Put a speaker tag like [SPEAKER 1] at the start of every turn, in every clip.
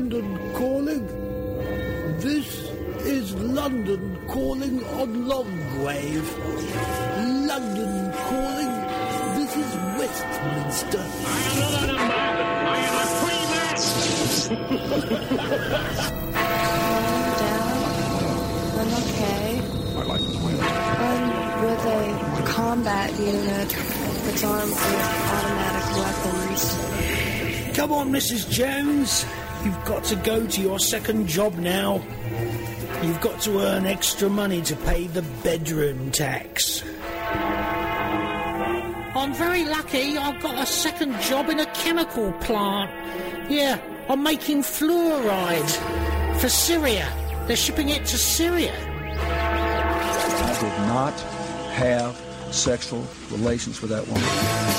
[SPEAKER 1] London calling. This is London calling on Longgrave. London calling. This is Westminster.
[SPEAKER 2] Another number. I am a free man.
[SPEAKER 3] I'm okay.
[SPEAKER 2] My life is my own.
[SPEAKER 3] I'm with a combat unit that's armed with automatic weapons.
[SPEAKER 4] Come on, Mrs. Jones. You've got to go to your second job now. You've got to earn extra money to pay the bedroom tax. I'm very lucky. I've got a second job in a chemical plant. Yeah, I'm making fluoride for Syria. They're shipping it to Syria.
[SPEAKER 5] I did not have sexual relations with that woman.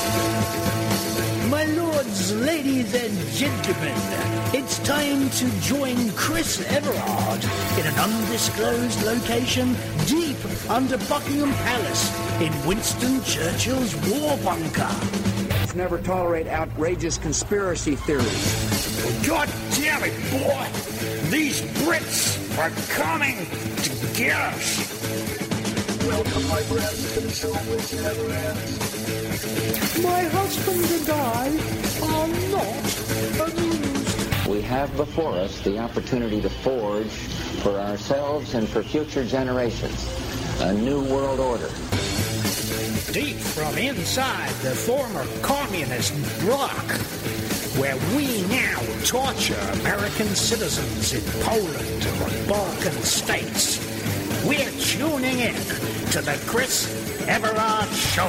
[SPEAKER 4] My lords, ladies and gentlemen, it's time to join Chris Everard in an undisclosed location deep under Buckingham Palace in Winston Churchill's war bunker.
[SPEAKER 6] Never tolerate outrageous conspiracy theories.
[SPEAKER 4] God damn it, boy! These Brits are coming to get us!
[SPEAKER 7] Welcome, my friends, to the show which never ends.
[SPEAKER 4] My husband and I are not amused.
[SPEAKER 8] We have before us the opportunity to forge for ourselves and for future generations a new world order.
[SPEAKER 4] Deep from inside the former communist bloc, where we now torture American citizens in Poland or Balkan states, we're tuning in to the Chris Everard Show.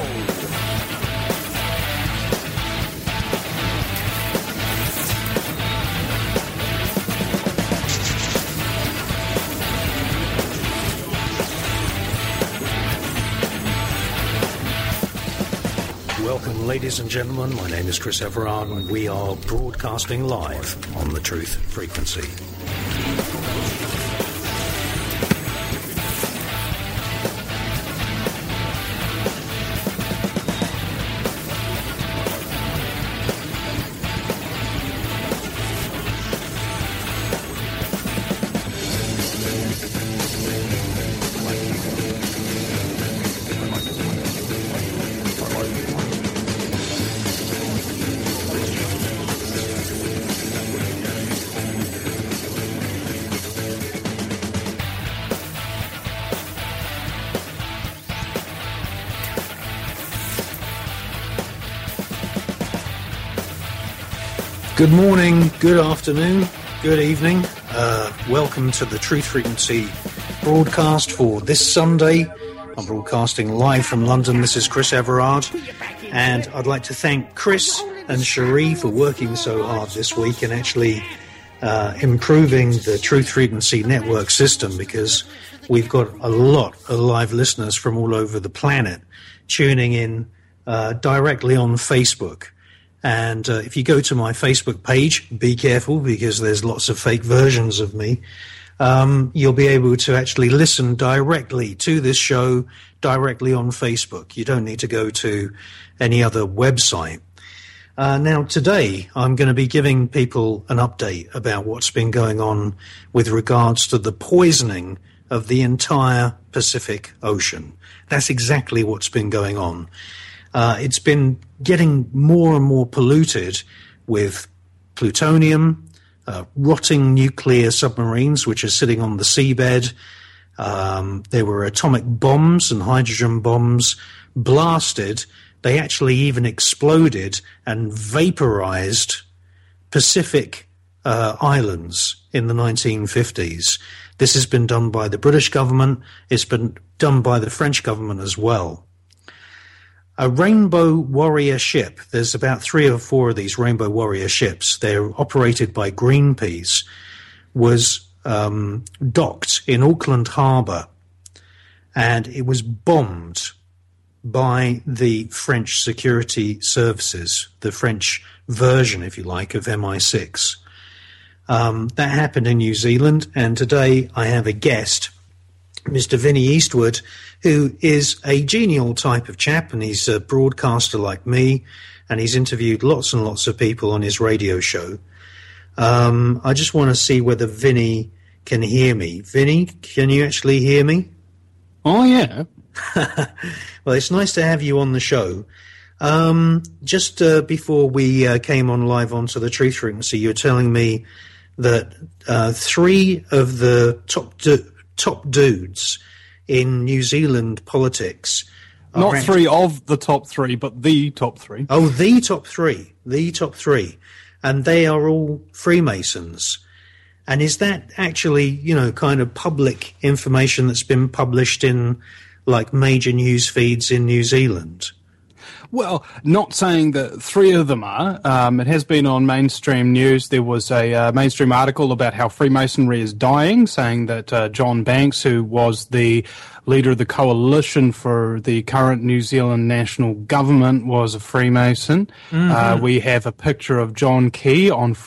[SPEAKER 4] Welcome, ladies and gentlemen. My name is Chris Everard, and we are broadcasting live on the Truth Frequency. Good morning, good afternoon, good evening. Welcome to the Truth Frequency broadcast for this Sunday. I'm broadcasting live from London. This is Chris Everard, and I'd like to thank Chris and Cherie for working so hard this week and actually improving the Truth Frequency network system, because we've got a lot of live listeners from all over the planet tuning in directly on Facebook. And if you go to my Facebook page, be careful because there's lots of fake versions of me. You'll be able to actually listen directly to this show directly on Facebook. You don't need to go to any other website. Now, today, I'm going to be giving people an update about what's been going on with regards to the poisoning of the entire Pacific Ocean. That's exactly what's been going on. It's been getting more and more polluted with plutonium, rotting nuclear submarines which are sitting on the seabed. There were atomic bombs and hydrogen bombs blasted. They actually even exploded and vaporized Pacific islands in the 1950s. This has been done by the British government. It's been done by the French government as well. A Rainbow Warrior ship, there's about 3 or 4 of these Rainbow Warrior ships, they're operated by Greenpeace, was docked in Auckland Harbour, and it was bombed by the French security services, the French version, if you like, of MI6. That happened in New Zealand, and today I have a guest, Mr. Vinnie Eastwood, who is a genial type of chap, and he's a broadcaster like me, and he's interviewed lots and lots of people on his radio show. I just want to see whether Vinny can hear me. Vinny, can you actually hear me?
[SPEAKER 9] Oh, yeah.
[SPEAKER 4] Well, it's nice to have you on the show. Just before we came on live onto the Truth Frequency, you were telling me that 3 of the top dudes in New Zealand politics...
[SPEAKER 9] Not 3 of the top 3, but the top 3.
[SPEAKER 4] Oh, the top 3. The top 3. And they are all Freemasons. And is that actually, kind of public information that's been published in, like, major news feeds in New Zealand?
[SPEAKER 9] Well, not saying that 3 of them are. It has been on mainstream news. There was a mainstream article about how Freemasonry is dying, saying that John Banks, who was the leader of the coalition for the current New Zealand national government, was a Freemason. Mm-hmm. We have a picture of John Key on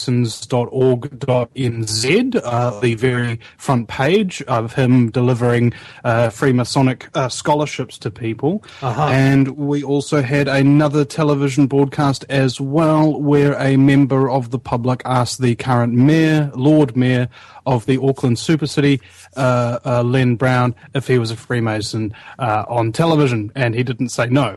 [SPEAKER 9] freemasons.org.nz, the very front page of him delivering Freemasonic scholarships to people. Uh-huh. And we also had another television broadcast as well, where a member of the public asked the current mayor, Lord Mayor of the Auckland Super City, Len Brown, if he was a Freemason on television, and he didn't say no.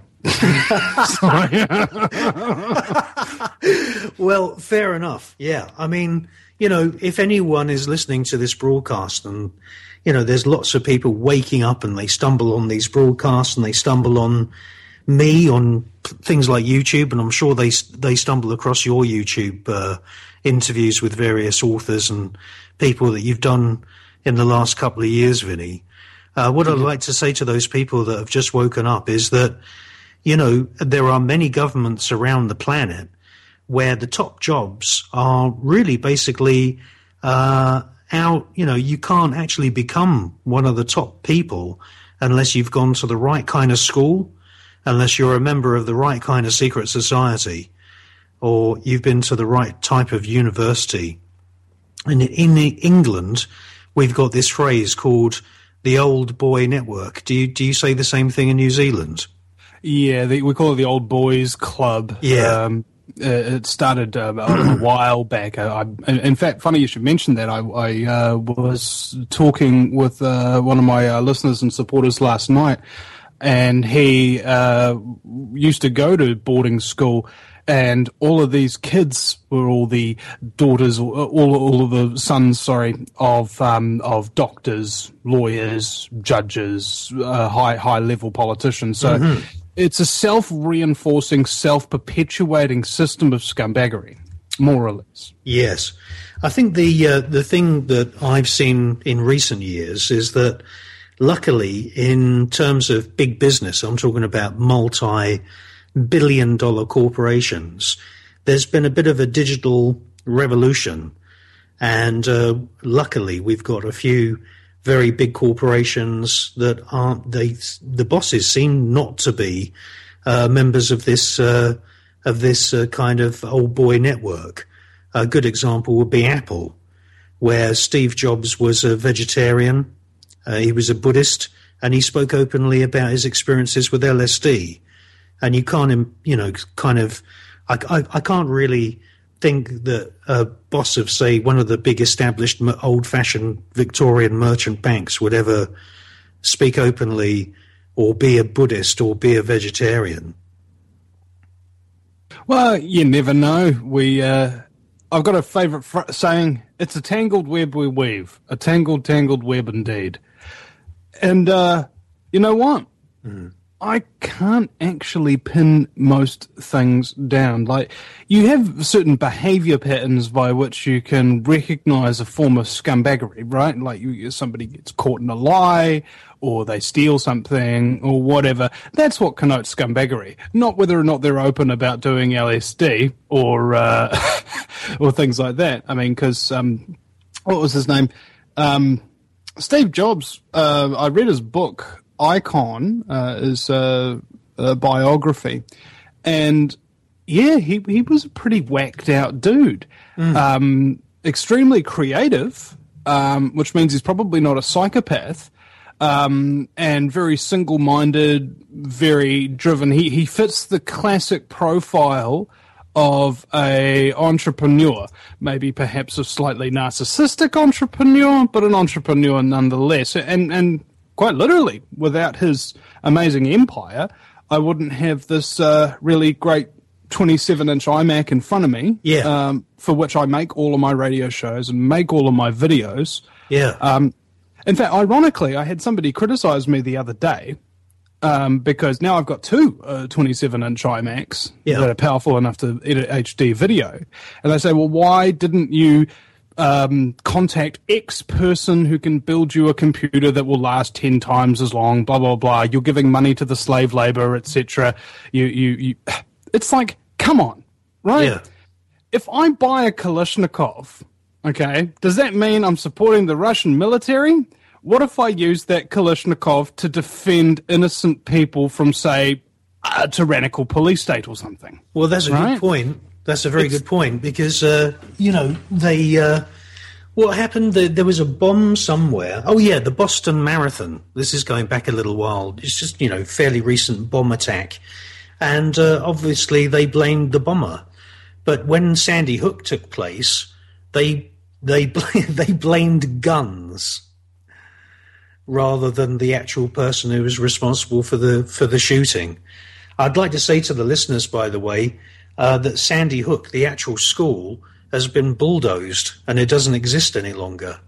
[SPEAKER 4] Well, fair enough. Yeah. I mean, if anyone is listening to this broadcast and, there's lots of people waking up and they stumble on these broadcasts and they stumble on me on things like YouTube, and I'm sure they stumble across your YouTube interviews with various authors and people that you've done in the last couple of years, Vinny. What I'd like to say to those people that have just woken up is that, there are many governments around the planet where the top jobs are really basically you can't actually become one of the top people unless you've gone to the right kind of school, unless you're a member of the right kind of secret society, or you've been to the right type of university. And in England, we've got this phrase called the Old Boy Network. Do you say the same thing in New Zealand?
[SPEAKER 9] Yeah, we call it the Old Boys Club.
[SPEAKER 4] Yeah.
[SPEAKER 9] It started a while back. In fact, funny you should mention that. I was talking with one of my listeners and supporters last night, and he used to go to boarding school, and all of these kids were all the daughters, all of the sons, of doctors, lawyers, judges, high-level politicians. So it's a self-reinforcing, self-perpetuating system of scumbaggery, more or less.
[SPEAKER 4] Yes. I think the thing that I've seen in recent years is that, luckily, in terms of big business, I'm talking about multi-billion-dollar corporations, there's been a bit of a digital revolution. And luckily, we've got a few very big corporations that aren't, the bosses seem not to be members of this kind of old boy network. A good example would be Apple, where Steve Jobs was a vegetarian. He was a Buddhist, and he spoke openly about his experiences with LSD. And you can't, I can't really think that a boss of, say, one of the big established old-fashioned Victorian merchant banks would ever speak openly or be a Buddhist or be a vegetarian.
[SPEAKER 9] Well, you never know. I've got a favourite saying, it's a tangled web we weave, a tangled, tangled web indeed. And you know what? I can't actually pin most things down. Like, you have certain behaviour patterns by which you can recognise a form of scumbaggery, right? Like, somebody gets caught in a lie, or they steal something, or whatever. That's what connotes scumbaggery. Not whether or not they're open about doing LSD, or or things like that. I mean, because, what was his name? Steve Jobs, I read his book, Icon, is a biography, and yeah, he was a pretty whacked out dude. Extremely creative, which means he's probably not a psychopath, and very single-minded, very driven. He fits the classic profile of a entrepreneur, maybe perhaps a slightly narcissistic entrepreneur, but an entrepreneur nonetheless. And quite literally, without his amazing empire, I wouldn't have this really great 27-inch iMac in front of me, for which I make all of my radio shows and make all of my videos.
[SPEAKER 4] Yeah.
[SPEAKER 9] In fact, ironically, I had somebody criticize me the other day because now I've got two 27-inch iMacs that are powerful enough to edit HD video. And they say, well, why didn't you contact X person who can build you a computer that will last 10 times as long, blah, blah, blah. You're giving money to the slave labor, etc. You It's like, come on, right?
[SPEAKER 4] Yeah.
[SPEAKER 9] If I buy a Kalashnikov, okay, does that mean I'm supporting the Russian military? What if I use that Kalashnikov to defend innocent people from, say, a tyrannical police state or something?
[SPEAKER 4] Well, that's a good point. That's a very good point because, they... what happened? There was a bomb somewhere. Oh, yeah, the Boston Marathon. This is going back a little while. It's just, fairly recent bomb attack. And obviously they blamed the bomber. But when Sandy Hook took place, they blamed guns rather than the actual person who was responsible for the shooting. I'd like to say to the listeners, by the way, that Sandy Hook, the actual school, has been bulldozed and it doesn't exist any longer.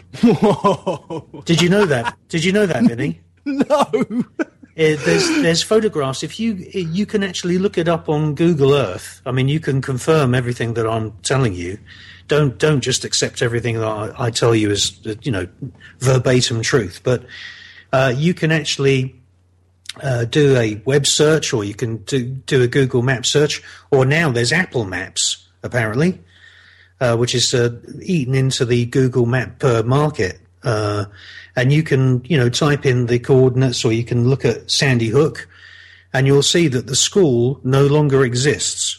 [SPEAKER 9] Whoa.
[SPEAKER 4] Did you know that? Did you know that, Vinny?
[SPEAKER 9] No.
[SPEAKER 4] There's photographs. If you can actually look it up on Google Earth. I mean, you can confirm everything that I'm telling you. Don't just accept everything that I tell you as verbatim truth. But you can actually do a web search, or you can do a Google Map search, or now there's Apple Maps apparently, which is eaten into the Google Map market. And you can, type in the coordinates, or you can look at Sandy Hook, and you'll see that the school no longer exists.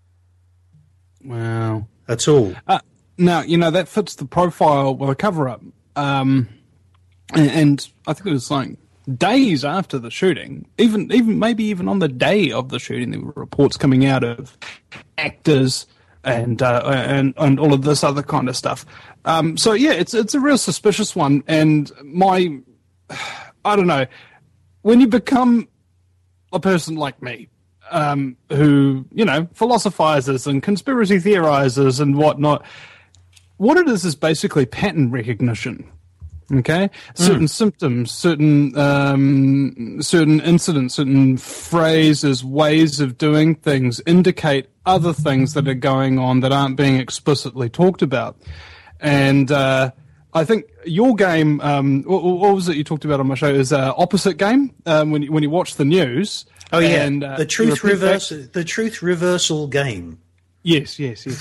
[SPEAKER 9] Wow.
[SPEAKER 4] At all.
[SPEAKER 9] Now, that fits the profile with a cover-up. And I think it was like days after the shooting, even maybe even on the day of the shooting, there were reports coming out of actors and all of this other kind of stuff. So yeah, it's a real suspicious one. And I don't know, when you become a person like me, who, philosophizes and conspiracy theorizes and whatnot, what it is basically pattern recognition. Okay? Certain symptoms, certain incidents, certain phrases, ways of doing things indicate other things that are going on that aren't being explicitly talked about. And I think your game, what was it you talked about on my show, is opposite game, when you watch the news.
[SPEAKER 4] Oh yeah,
[SPEAKER 9] and,
[SPEAKER 4] the truth reversal game.
[SPEAKER 9] Yes.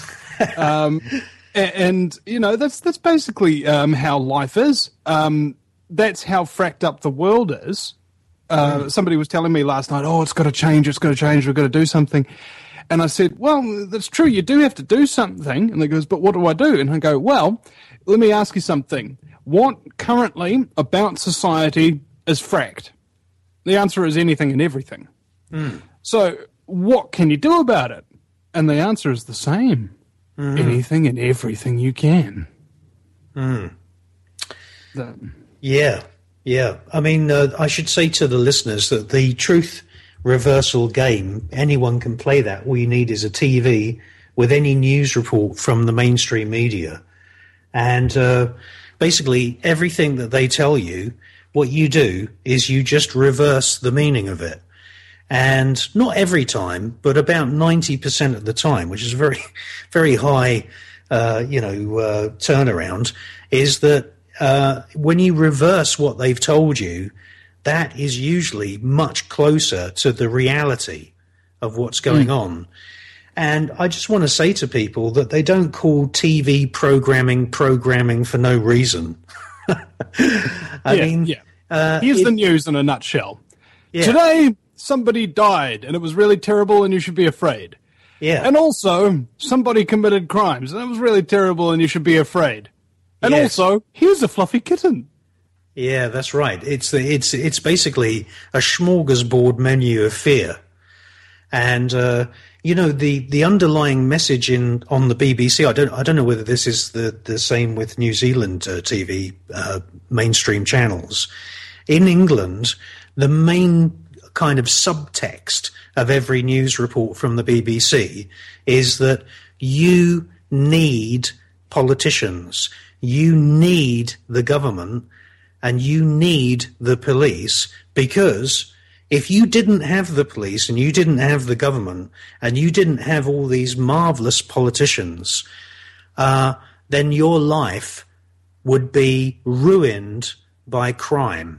[SPEAKER 9] And that's basically how life is. That's how fracked up the world is. Somebody was telling me last night, it's got to change, we've got to do something. And I said, well, that's true, you do have to do something. And they goes, but what do I do? And I go, well, let me ask you something. What currently about society is fracked? The answer is anything and everything. So what can you do about it? And the answer is the same. Anything and everything you can.
[SPEAKER 4] Yeah. I mean, I should say to the listeners that the truth reversal game, anyone can play that. All you need is a TV with any news report from the mainstream media. And basically everything that they tell you, what you do is you just reverse the meaning of it. And not every time, but about 90% of the time, which is a very, very high, turnaround, is that when you reverse what they've told you, that is usually much closer to the reality of what's going on. And I just want to say to people that they don't call TV programming for no reason. I mean,
[SPEAKER 9] here's the news in a nutshell.
[SPEAKER 4] Yeah.
[SPEAKER 9] Today, somebody died, and it was really terrible, and you should be afraid.
[SPEAKER 4] Yeah.
[SPEAKER 9] And also, somebody committed crimes, and it was really terrible, and you should be afraid. And also, here's a fluffy kitten.
[SPEAKER 4] Yeah, that's right. It's basically a smorgasbord menu of fear. And, the underlying message on the BBC. I don't know whether this is the same with New Zealand TV mainstream channels. In England, the main kind of subtext of every news report from the BBC is that you need politicians, you need the government, and you need the police, because if you didn't have the police and you didn't have the government and you didn't have all these marvellous politicians, then your life would be ruined by crime.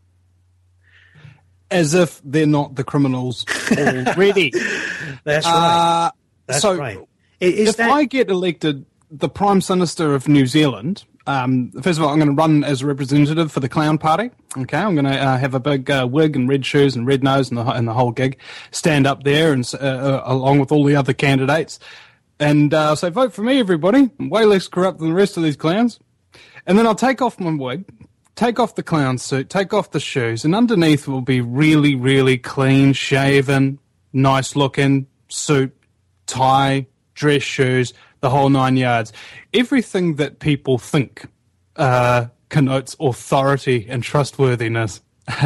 [SPEAKER 9] As if they're not the criminals already.
[SPEAKER 4] That's right. That's right.
[SPEAKER 9] If I get elected the Prime Minister of New Zealand, first of all, I'm going to run as a representative for the Clown Party. Okay, I'm going to have a big wig and red shoes and red nose and the whole gig, stand up there and along with all the other candidates, and say, vote for me, everybody. I'm way less corrupt than the rest of these clowns. And then I'll take off my wig, take off the clown suit, take off the shoes, and underneath will be really, really clean-shaven, nice-looking suit, tie, dress shoes, the whole 9 yards. Everything that people think connotes authority and trustworthiness.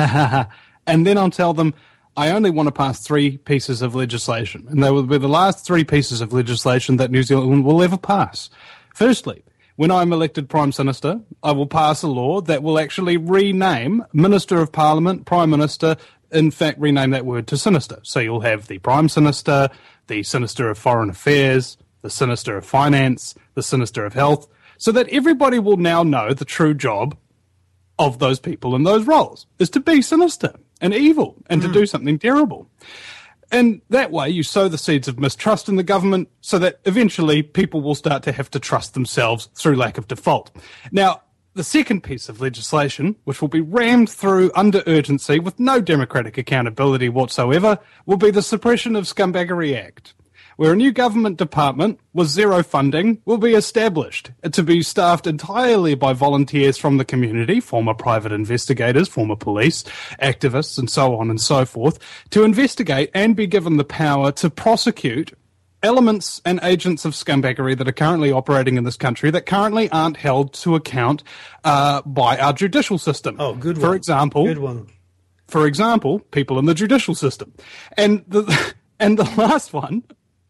[SPEAKER 9] And then I'll tell them, I only want to pass 3 pieces of legislation, and they will be the last 3 pieces of legislation that New Zealand will ever pass. Firstly, when I'm elected Prime Minister, I will pass a law that will actually rename Minister of Parliament, Prime Minister, in fact, rename that word to Sinister. So you'll have the Prime Sinister, the Sinister of Foreign Affairs, the Sinister of Finance, the Sinister of Health, so that everybody will now know the true job of those people in those roles is to be sinister and evil and to do something terrible. And that way you sow the seeds of mistrust in the government so that eventually people will start to have to trust themselves through lack of default. Now, the second piece of legislation, which will be rammed through under urgency with no democratic accountability whatsoever, will be the Suppression of Scumbaggery Act, where a new government department with 0 funding will be established to be staffed entirely by volunteers from the community, former private investigators, former police, activists, and so on and so forth, to investigate and be given the power to prosecute elements and agents of scumbaggery that are currently operating in this country that currently aren't held to account by our judicial system.
[SPEAKER 4] Oh, good one.
[SPEAKER 9] For example,
[SPEAKER 4] good one.
[SPEAKER 9] For example, people in the judicial system. And the last one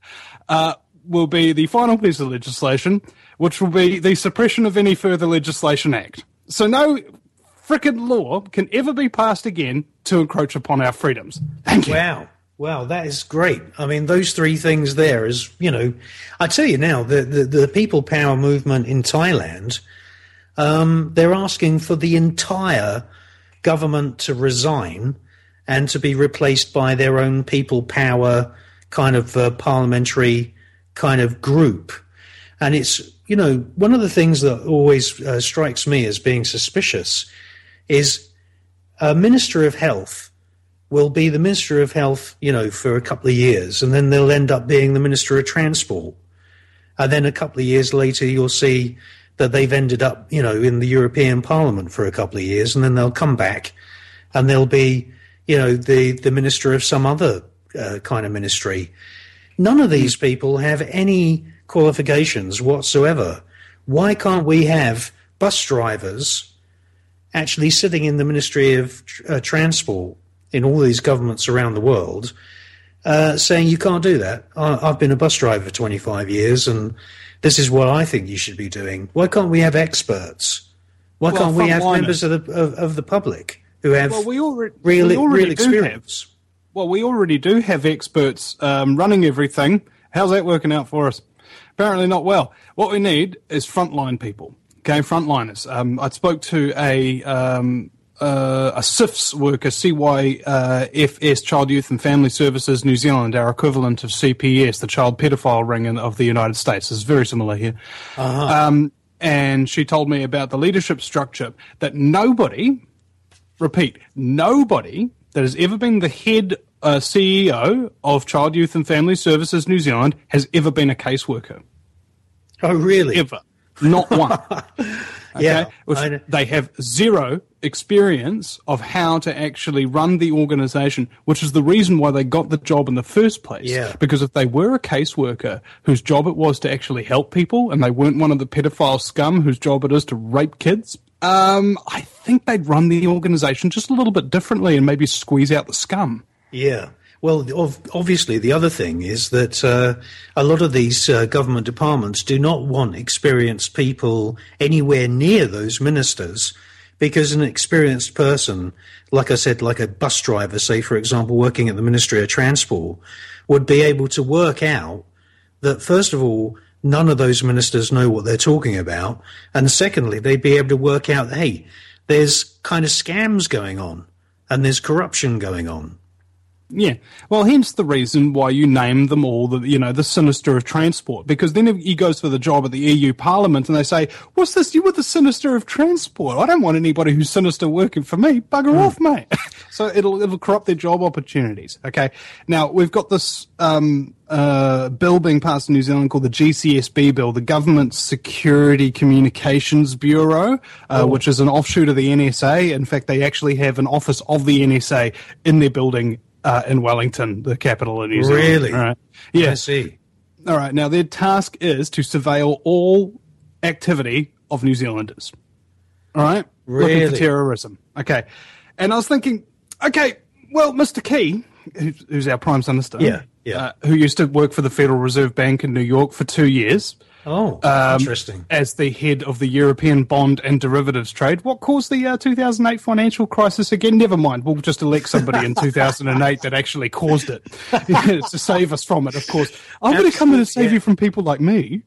[SPEAKER 9] will be the final piece of legislation, which will be the Suppression of Any Further Legislation Act. So no frickin' law can ever be passed again to encroach upon our freedoms. Thank you.
[SPEAKER 4] Wow, that is great. I mean, those 3 things there is, I tell you now, the People Power movement in Thailand, they're asking for the entire government to resign and to be replaced by their own People Power kind of parliamentary kind of group. And it's, one of the things that always strikes me as being suspicious is a Minister of Health will be the Minister of Health, for a couple of years, and then they'll end up being the Minister of Transport. And then a couple of years later, you'll see that they've ended up, in the European Parliament for a couple of years, and then they'll come back and they'll be, the Minister of some other kind of ministry. None of these people have any qualifications whatsoever. Why can't we have bus drivers actually sitting in the Ministry of Transport in all these governments around the world saying you can't do that? I've been a bus driver for 25 years and this is what I think you should be doing. Why can't we have experts? Why can't we have members of the public who have real experience?
[SPEAKER 9] We already do have experts running everything. How's that working out for us? Apparently not well. What we need is frontline people, okay, frontliners. I spoke to a CYFS worker, CYFS, Child, Youth and Family Services New Zealand, our equivalent of CPS, the Child Pedophile Ring of the United States. It's very similar here. And she told me about the leadership structure that nobody that has ever been the head CEO of Child, Youth and Family Services New Zealand has ever been a caseworker.
[SPEAKER 4] Oh, really?
[SPEAKER 9] Ever. Not one.
[SPEAKER 4] Yeah.
[SPEAKER 9] They have 0 experience of how to actually run the organization, which is the reason why they got the job in the first place.
[SPEAKER 4] Yeah.
[SPEAKER 9] Because if they were a caseworker whose job it was to actually help people, and they weren't one of the pedophile scum whose job it is to rape kids, I think they'd run the organization just a little bit differently and maybe squeeze out the scum.
[SPEAKER 4] Yeah. Well, obviously, the other thing is that a lot of these government departments do not want experienced people anywhere near those ministers, because an experienced person, like I said, like a bus driver, say, for example, working at the Ministry of Transport, would be able to work out that, first of all, none of those ministers know what they're talking about, and secondly, they'd be able to work out, hey, there's kind of scams going on and there's corruption going on.
[SPEAKER 9] Yeah, well, hence the reason why you name them all the Sinister of Transport, because then he goes for the job at the EU Parliament and they say, what's this, you were the Sinister of Transport? I don't want anybody who's sinister working for me. Bugger off, mate. So it'll corrupt their job opportunities, okay? Now, we've got this bill being passed in New Zealand called the GCSB bill, the Government Security Communications Bureau, which is an offshoot of the NSA. In fact, they actually have an office of the NSA in their building in Wellington, the capital of New Zealand.
[SPEAKER 4] Really?
[SPEAKER 9] All right. Yeah.
[SPEAKER 4] I see.
[SPEAKER 9] All right. Now, their task is to surveil all activity of New Zealanders. All right?
[SPEAKER 4] Really?
[SPEAKER 9] Looking for terrorism. Okay. And I was thinking, okay, well, Mr. Key, who's our Prime Minister, who used to work for the Federal Reserve Bank in New York for 2 years.
[SPEAKER 4] Oh, interesting.
[SPEAKER 9] As the head of the European bond and derivatives trade. What caused the 2008 financial crisis again? Never mind. We'll just elect somebody in 2008 that actually caused it to save us from it, of course. I'm going to come in and save you from people like me.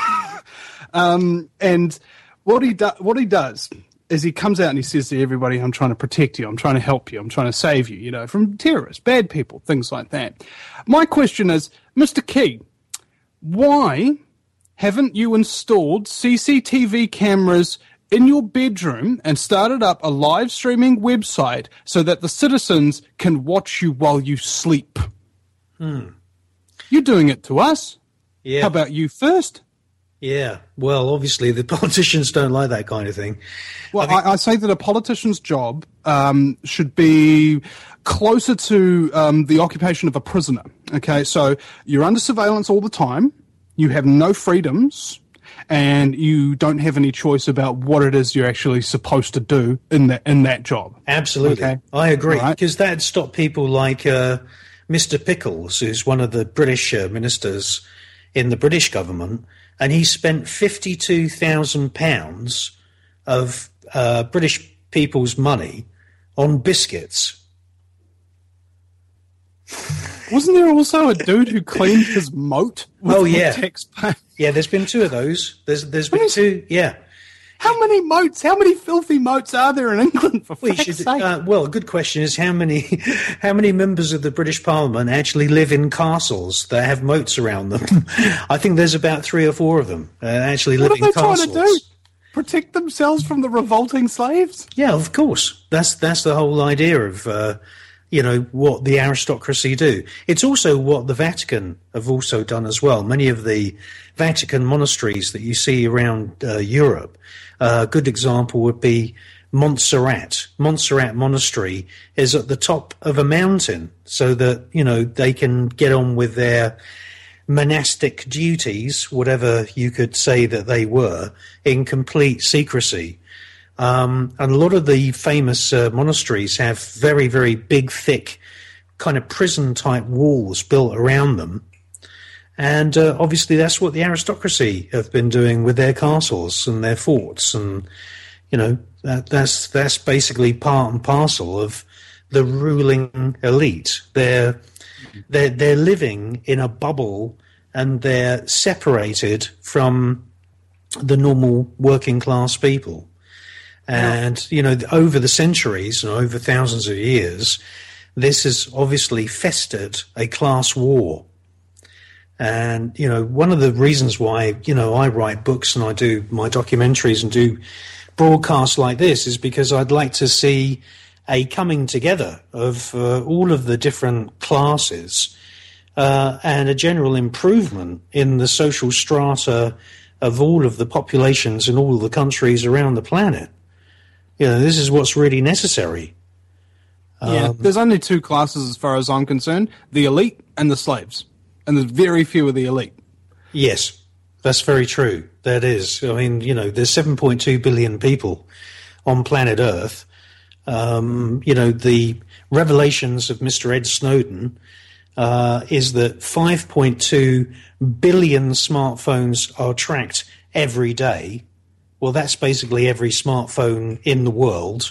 [SPEAKER 9] And what he does is he comes out and he says to everybody, I'm trying to protect you, I'm trying to help you, I'm trying to save you, from terrorists, bad people, things like that. My question is, Mr. Key, why haven't you installed CCTV cameras in your bedroom and started up a live streaming website so that the citizens can watch you while you sleep? You're doing it to us.
[SPEAKER 4] Yeah.
[SPEAKER 9] How about you first?
[SPEAKER 4] Yeah. Well, obviously, the politicians don't like that kind of thing.
[SPEAKER 9] Well, I say that a politician's job should be closer to the occupation of a prisoner. Okay, so you're under surveillance all the time. You have no freedoms, and you don't have any choice about what it is you're actually supposed to do in that job.
[SPEAKER 4] Absolutely. Okay? I agree, because that'd stop people like Mr. Pickles, who's one of the British ministers in the British government, and he spent £52,000 of British people's money on biscuits.
[SPEAKER 9] Wasn't there also a dude who cleaned his moat?
[SPEAKER 4] Yeah, there's been two of those. There's been two, yeah.
[SPEAKER 9] How many moats? How many filthy moats are there in England? For fuck's sake?
[SPEAKER 4] Well, a good question is how many members of the British Parliament actually live in castles that have moats around them? I think there's about 3 or 4 of them actually live in castles.
[SPEAKER 9] What are they trying to do? Protect themselves from the revolting slaves?
[SPEAKER 4] Yeah, of course. That's the whole idea of what the aristocracy do. It's also what the Vatican have also done as well. Many of the Vatican monasteries that you see around Europe, a good example would be Montserrat. Montserrat Monastery is at the top of a mountain so that, they can get on with their monastic duties, whatever you could say that they were, in complete secrecy. And a lot of the famous monasteries have very, very big, thick, kind of prison-type walls built around them. And obviously that's what the aristocracy have been doing with their castles and their forts. And, that's basically part and parcel of the ruling elite. They're living in a bubble and they're separated from the normal working class people. And, over the centuries and over thousands of years, this has obviously festered a class war. And, one of the reasons why, I write books and I do my documentaries and do broadcasts like this is because I'd like to see a coming together of all of the different classes and a general improvement in the social strata of all of the populations in all of the countries around the planet. This is what's really necessary.
[SPEAKER 9] There's only two classes as far as I'm concerned, the elite and the slaves. And there's very few of the elite.
[SPEAKER 4] Yes, that's very true. That is. I mean, there's 7.2 billion people on planet Earth. The revelations of Mr. Ed Snowden is that 5.2 billion smartphones are tracked every day. Well, that's basically every smartphone in the world.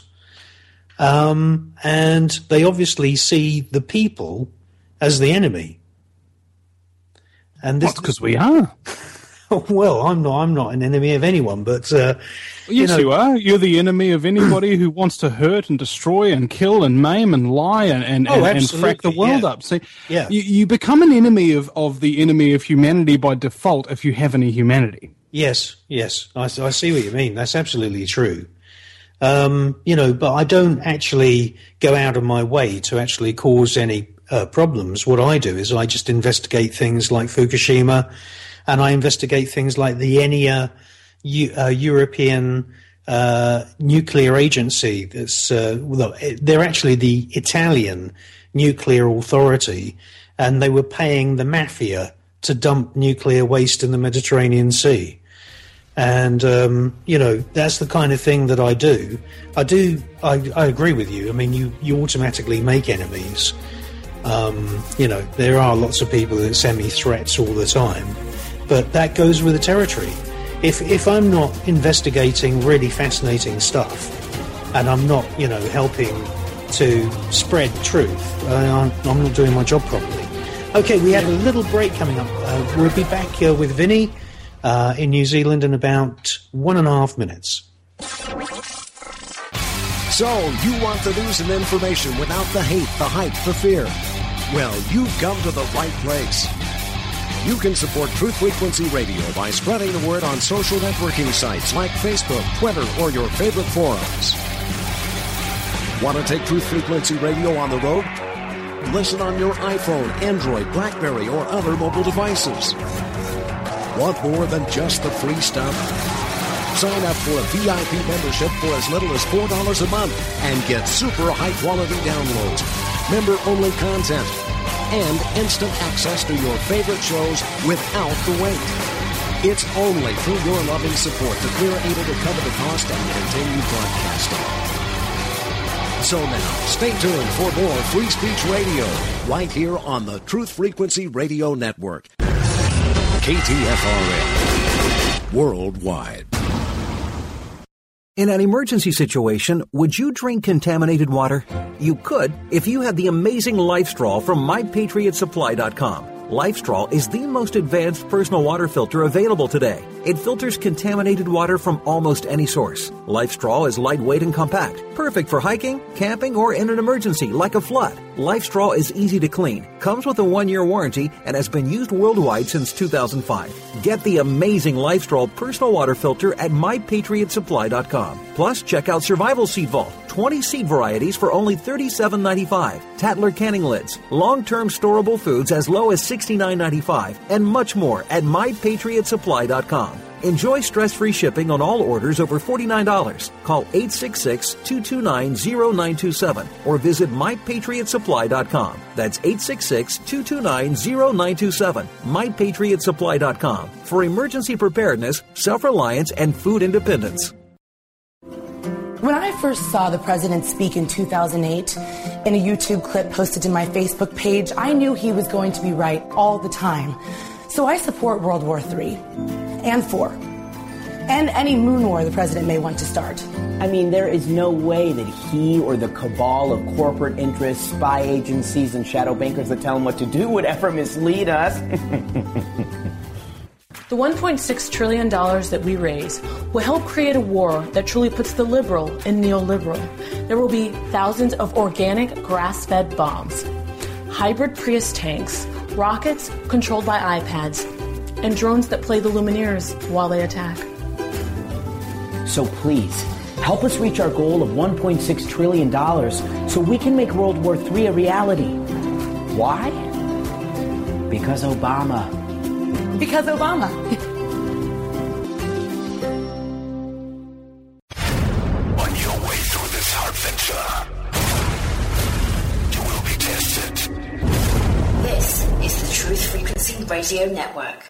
[SPEAKER 4] And they obviously see the people as the enemy. And this,
[SPEAKER 9] because we are.
[SPEAKER 4] Well, I'm not an enemy of anyone, but
[SPEAKER 9] yes, you are. You're the enemy of anybody who wants to hurt and destroy and kill and maim and lie and frack the world up. See, you become an enemy of the enemy of humanity by default if you have any humanity.
[SPEAKER 4] Yes, I see what you mean. That's absolutely true. But I don't actually go out of my way to actually cause any problems. What I do is I just investigate things like Fukushima, and I investigate things like the ENIA, European Nuclear Agency. That's they're actually the Italian nuclear authority, and they were paying the mafia to dump nuclear waste in the Mediterranean Sea. And, that's the kind of thing that I do. I agree with you. I mean, you automatically make enemies. There are lots of people that send me threats all the time, but that goes with the territory. If I'm not investigating really fascinating stuff, and I'm not, helping to spread truth, I'm not doing my job properly. Okay, we have a little break coming up. We'll be back with Vinny in New Zealand in about 1.5 minutes.
[SPEAKER 10] So, you want the news and information without the hate, the hype, the fear? Well, you've come to the right place. You can support Truth Frequency Radio by spreading the word on social networking sites like Facebook, Twitter, or your favorite forums. Want to take Truth Frequency Radio on the road? Listen on your iPhone, Android, BlackBerry, or other mobile devices. Want more than just the free stuff? Sign up for a VIP membership for as little as $4 a month and get super high-quality downloads, member-only content, and instant access to your favorite shows without the wait. It's only through your loving support that we're able to cover the cost and continue broadcasting. So now, stay tuned for more Free Speech Radio right here on the Truth Frequency Radio Network. KTFRN, worldwide.
[SPEAKER 11] In an emergency situation, would you drink contaminated water? You could if you had the amazing LifeStraw from MyPatriotSupply.com. LifeStraw is the most advanced personal water filter available today. It filters contaminated water from almost any source. LifeStraw is lightweight and compact, perfect for hiking, camping, or in an emergency like a flood. LifeStraw is easy to clean, comes with a 1-year warranty, and has been used worldwide since 2005. Get the amazing LifeStraw personal water filter at MyPatriotSupply.com. Plus, check out Survival Seed Vault. 20 seed varieties for only $37.95, Tatler canning lids, long-term storable foods as low as $69.95, and much more at MyPatriotSupply.com. Enjoy stress-free shipping on all orders over $49. Call 866-229-0927 or visit MyPatriotSupply.com. That's 866-229-0927, MyPatriotSupply.com for emergency preparedness, self-reliance, and food independence.
[SPEAKER 12] When I first saw the president speak in 2008 in a YouTube clip posted to my Facebook page, I knew he was going to be right all the time. So I support World War III and IV and any moon war the president may want to start.
[SPEAKER 13] I mean, there is no way that he or the cabal of corporate interests, spy agencies, and shadow bankers that tell him what to do would ever mislead us.
[SPEAKER 14] The $1.6 trillion that we raise will help create a war that truly puts the liberal in neoliberal. There will be thousands of organic, grass-fed bombs, hybrid Prius tanks, rockets controlled by iPads, and drones that play the Lumineers while they attack.
[SPEAKER 13] So please, help us reach our goal of $1.6 trillion so we can make World War III a reality. Why? Because Obama.
[SPEAKER 12] Because Obama.
[SPEAKER 7] On your way
[SPEAKER 15] Radio Network.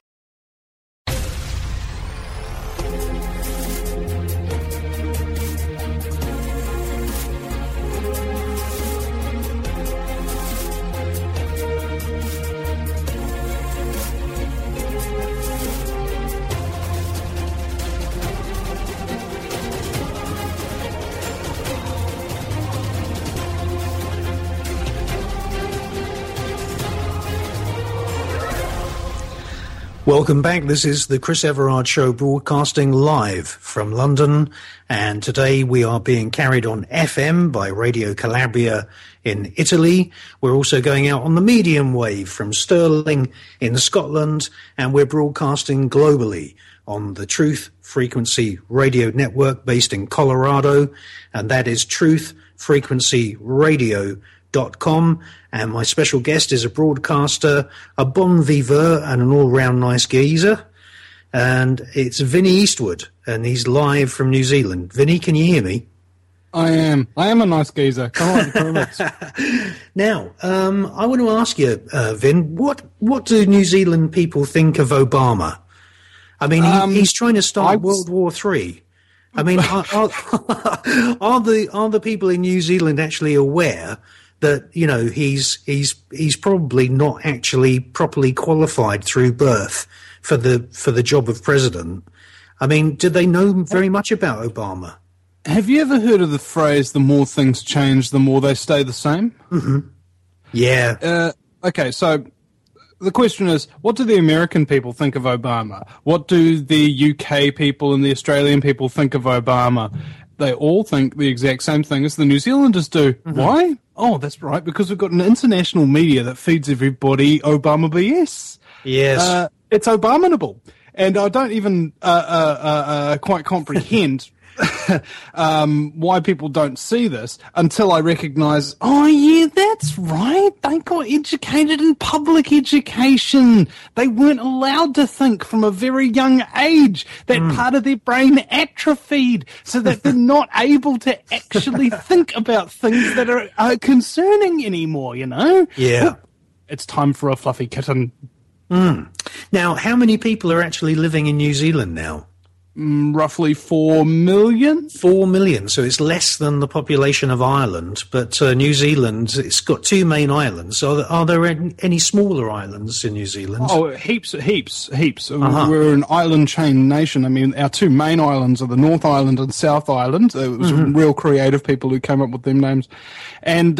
[SPEAKER 4] Welcome back. This is the Chris Everard Show, broadcasting live from London, and today we are being carried on FM by Radio Calabria in Italy. We're also going out on the medium wave from Stirling in Scotland, and we're broadcasting globally on the Truth Frequency Radio Network based in Colorado, and that is truthfrequencyradio.com. And my special guest is a broadcaster, a bon vivant, and an all-round nice geezer. And it's Vinny Eastwood, and he's live from New Zealand. Vinny, can you hear me?
[SPEAKER 9] I am a nice geezer. Come on,
[SPEAKER 4] Now, I want to ask you, Vin, what do New Zealand people think of Obama? I mean, he's trying to start World War III. I mean, are the people in New Zealand actually aware that, you know, he's probably not actually properly qualified through birth for the job of president? I mean, do they know very much about Obama?
[SPEAKER 9] Have you ever heard of the phrase, the more things change, the more they stay the same?
[SPEAKER 4] Mm-hmm. Yeah.
[SPEAKER 9] Okay, so the question is, what do the American people think of Obama? What do the UK people and the Australian people think of Obama? They all think the exact same thing as the New Zealanders do. Mm-hmm. Why? Oh, that's right, because we've got an international media that feeds everybody Obama BS.
[SPEAKER 4] Yes.
[SPEAKER 9] It's abominable. And I don't even quite comprehend why people don't see this until I recognise, oh yeah, that's right, they got educated in public education. They weren't allowed to think from a very young age. That part of their brain atrophied so that they're not able to actually think about things that are concerning anymore, you know?
[SPEAKER 4] Yeah.
[SPEAKER 9] It's time for a fluffy kitten.
[SPEAKER 4] Now, how many people are actually living in New Zealand now?
[SPEAKER 9] Roughly 4 million.
[SPEAKER 4] 4 million, so it's less than the population of Ireland. But New Zealand, it's got two main islands. Are there any smaller islands in New Zealand?
[SPEAKER 9] Oh, heaps. Uh-huh. We're an island chain nation. I mean, our two main islands are the North Island and South Island. It was real creative people who came up with them names. And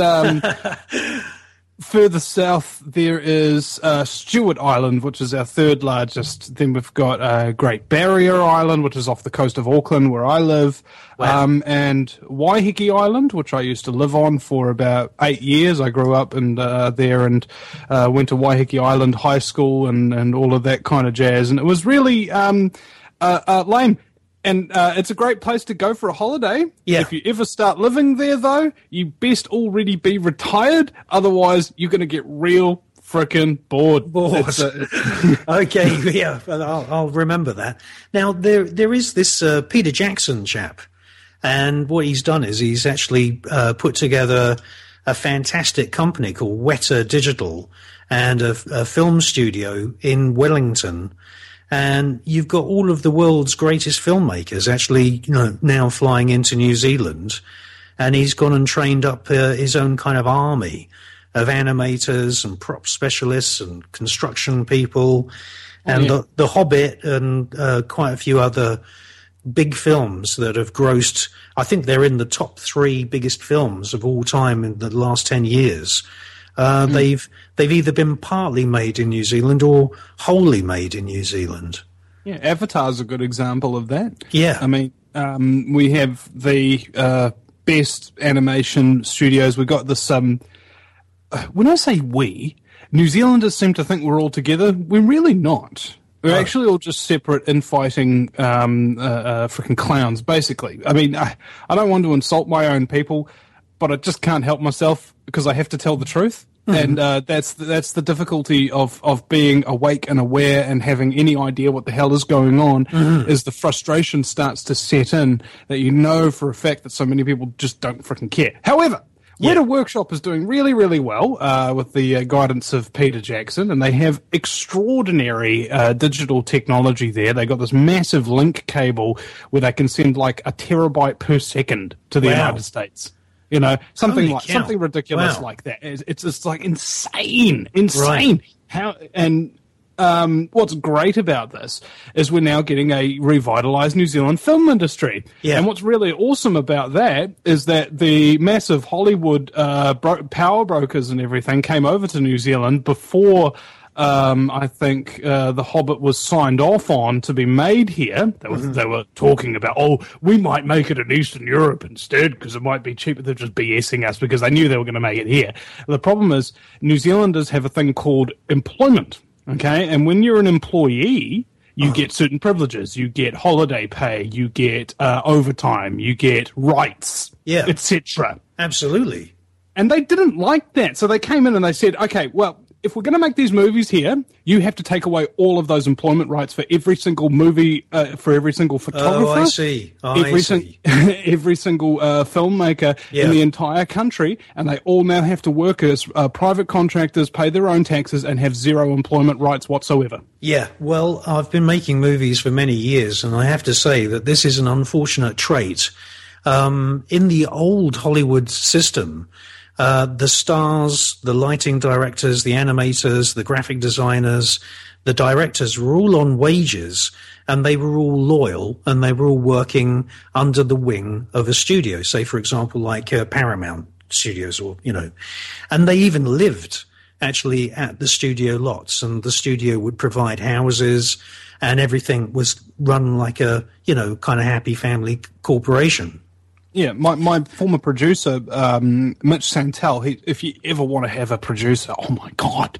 [SPEAKER 9] further south, there is Stewart Island, which is our third largest. Then we've got Great Barrier Island, which is off the coast of Auckland, where I live. Wow. And Waiheke Island, which I used to live on for about 8 years. I grew up there and went to Waiheke Island High School and all of that kind of jazz. And it was really lame. And it's a great place to go for a holiday.
[SPEAKER 4] Yeah.
[SPEAKER 9] If you ever start living there, though, you best already be retired. Otherwise, you're going to get real frickin' bored.
[SPEAKER 4] Okay, yeah, I'll remember that. Now, there is this Peter Jackson chap, and what he's done is he's actually put together a fantastic company called Weta Digital and a film studio in Wellington. And you've got all of the world's greatest filmmakers actually, you know, now flying into New Zealand. And he's gone and trained up his own kind of army of animators and prop specialists and construction people. And The Hobbit and quite a few other big films that have grossed. I think they're in the top 3 biggest films of all time in the last 10 years. They've either been partly made in New Zealand or wholly made in New Zealand.
[SPEAKER 9] Yeah, Avatar's a good example of that.
[SPEAKER 4] Yeah.
[SPEAKER 9] I mean, we have the best animation studios. We've got this, when I say we, New Zealanders seem to think we're all together. We're really not. We're actually all just separate infighting freaking clowns, basically. I mean, I don't want to insult my own people, but I just can't help myself because I have to tell the truth. Mm-hmm. And that's the difficulty of being awake and aware and having any idea what the hell is going on, is the frustration starts to set in that you know for a fact that so many people just don't freaking care. However, Weta Workshop is doing really, really well with the guidance of Peter Jackson, and they have extraordinary digital technology there. They got this massive link cable where they can send like a terabyte per second to the United States. You know, something ridiculous like that. It's like insane. Right. What's great about this is we're now getting a revitalized New Zealand film industry. Yeah. And what's really awesome about that is that the massive Hollywood power brokers and everything came over to New Zealand before I think The Hobbit was signed off on to be made here. They were talking about, we might make it in Eastern Europe instead because it might be cheaper. They're just BSing us because they knew they were going to make it here. The problem is New Zealanders have a thing called employment. Okay, and when you're an employee, you get certain privileges. You get holiday pay, you get overtime, you get rights, etc.
[SPEAKER 4] Absolutely.
[SPEAKER 9] And they didn't like that, so they came in and they said, okay, well, if we're going to make these movies here, you have to take away all of those employment rights for every single movie, for every single photographer.
[SPEAKER 4] Oh, I see.
[SPEAKER 9] Every single filmmaker in the entire country, and they all now have to work as private contractors, pay their own taxes, and have zero employment rights whatsoever.
[SPEAKER 4] Yeah, well, I've been making movies for many years, and I have to say that this is an unfortunate trait. In the old Hollywood system, the stars, the lighting directors, the animators, the graphic designers, the directors were all on wages, and they were all loyal, and they were all working under the wing of a studio, say, for example, like Paramount Studios, or, and they even lived actually at the studio lots, and the studio would provide houses, and everything was run like a, kind of happy family corporation.
[SPEAKER 9] Yeah, my former producer, Mitch Santel, if you ever want to have a producer, oh my God,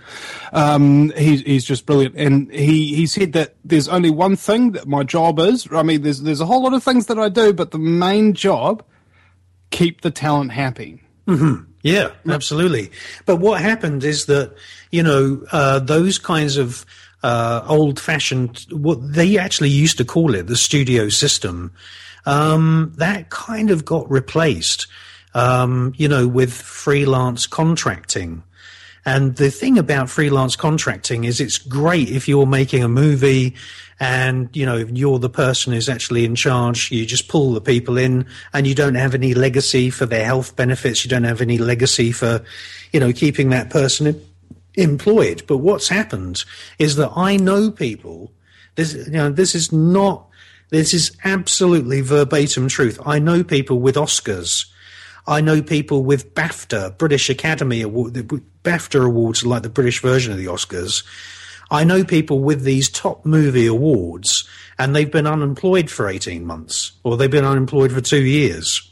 [SPEAKER 9] he's just brilliant. And he said that there's only one thing that my job is. I mean, there's a whole lot of things that I do, but the main job, keep the talent happy.
[SPEAKER 4] Mm-hmm. Yeah, absolutely. But what happened is that, those kinds of old-fashioned, what they actually used to call it, the studio system, that kind of got replaced, with freelance contracting. And the thing about freelance contracting is it's great if you're making a movie and, you're the person who's actually in charge. You just pull the people in and you don't have any legacy for their health benefits. You don't have any legacy for, keeping that person employed. But what's happened is that I know people, this is absolutely verbatim truth. I know people with Oscars. I know people with BAFTA, British Academy Award. The BAFTA awards are like the British version of the Oscars. I know people with these top movie awards, and they've been unemployed for 18 months, or they've been unemployed for 2 years.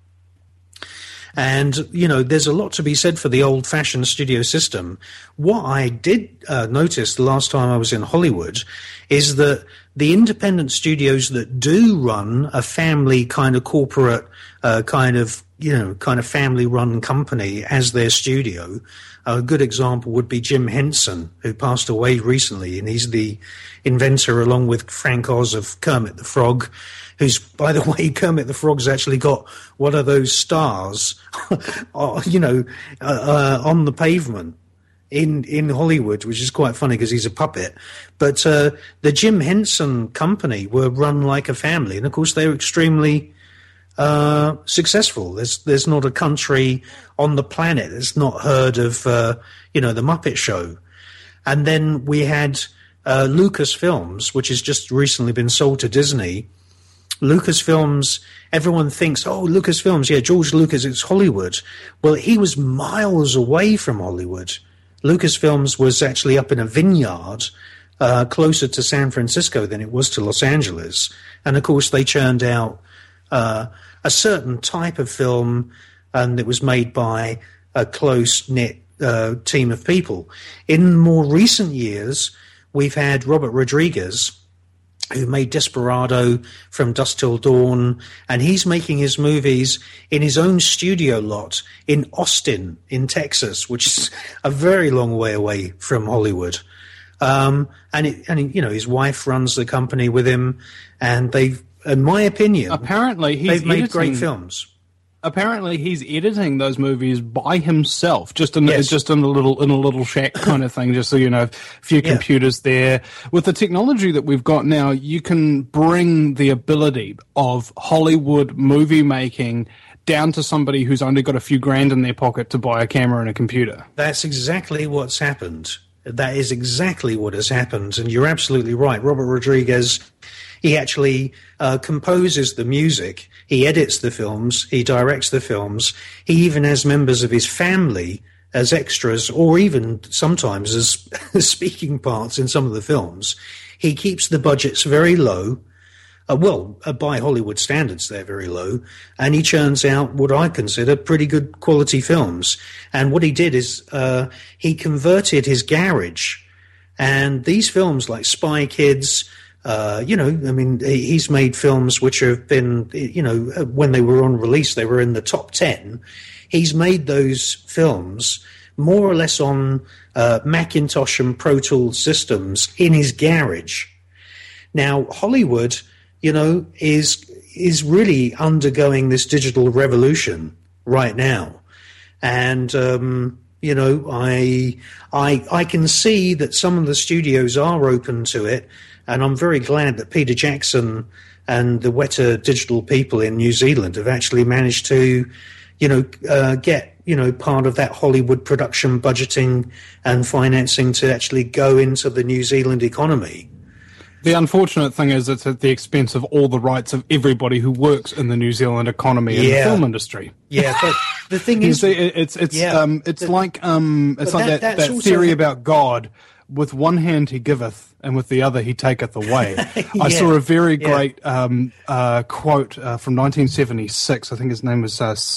[SPEAKER 4] And, there's a lot to be said for the old-fashioned studio system. What I did notice the last time I was in Hollywood is that the independent studios that do run a family kind of corporate kind of family-run company as their studio, a good example would be Jim Henson, who passed away recently, and he's the inventor, along with Frank Oz, of Kermit the Frog, who's, by the way, Kermit the Frog's actually got one of those stars, on the pavement in Hollywood, which is quite funny because he's a puppet. But the Jim Henson Company were run like a family, and of course they were extremely successful. There's not a country on the planet that's not heard of the Muppet Show. And then we had Lucasfilms, which has just recently been sold to Disney. Lucasfilms, everyone thinks, Lucasfilms, George Lucas, it's Hollywood. Well, he was miles away from Hollywood. Lucasfilms was actually up in a vineyard closer to San Francisco than it was to Los Angeles. And, of course, they churned out a certain type of film, and it was made by a close-knit team of people. In more recent years, we've had Robert Rodriguez, who made Desperado, From Dusk Till Dawn, and he's making his movies in his own studio lot in Austin, in Texas, which is a very long way away from Hollywood. And his wife runs the company with him, and they've, in my opinion,
[SPEAKER 9] apparently
[SPEAKER 4] they've made great films.
[SPEAKER 9] apparently he's editing those movies by himself, just in a little shack kind of thing, just so you know, a few computers there. With the technology that we've got now, you can bring the ability of Hollywood movie making down to somebody who's only got a few grand in their pocket to buy a camera and a computer.
[SPEAKER 4] That's exactly what's happened. That is exactly what has happened, and you're absolutely right. Robert Rodriguez, he actually composes the music, he edits the films, he directs the films, he even has members of his family as extras, or even sometimes as speaking parts in some of the films. He keeps the budgets very low. By Hollywood standards, they're very low, and he churns out what I consider pretty good quality films. And what he did is he converted his garage, and these films like Spy Kids, he's made films which have been, when they were on release, they were in the top 10. He's made those films more or less on Macintosh and Pro Tools systems in his garage. Now, Hollywood, is really undergoing this digital revolution right now. And, I can see that some of the studios are open to it. And I'm very glad that Peter Jackson and the Weta Digital people in New Zealand have actually managed to, get, part of that Hollywood production budgeting and financing to actually go into the New Zealand economy.
[SPEAKER 9] The unfortunate thing is it's at the expense of all the rights of everybody who works in the New Zealand economy and the film industry.
[SPEAKER 4] Yeah, but the thing is,
[SPEAKER 9] it's like that theory about God. With one hand he giveth, and with the other he taketh away. I saw a very great quote from 1976. I think his name was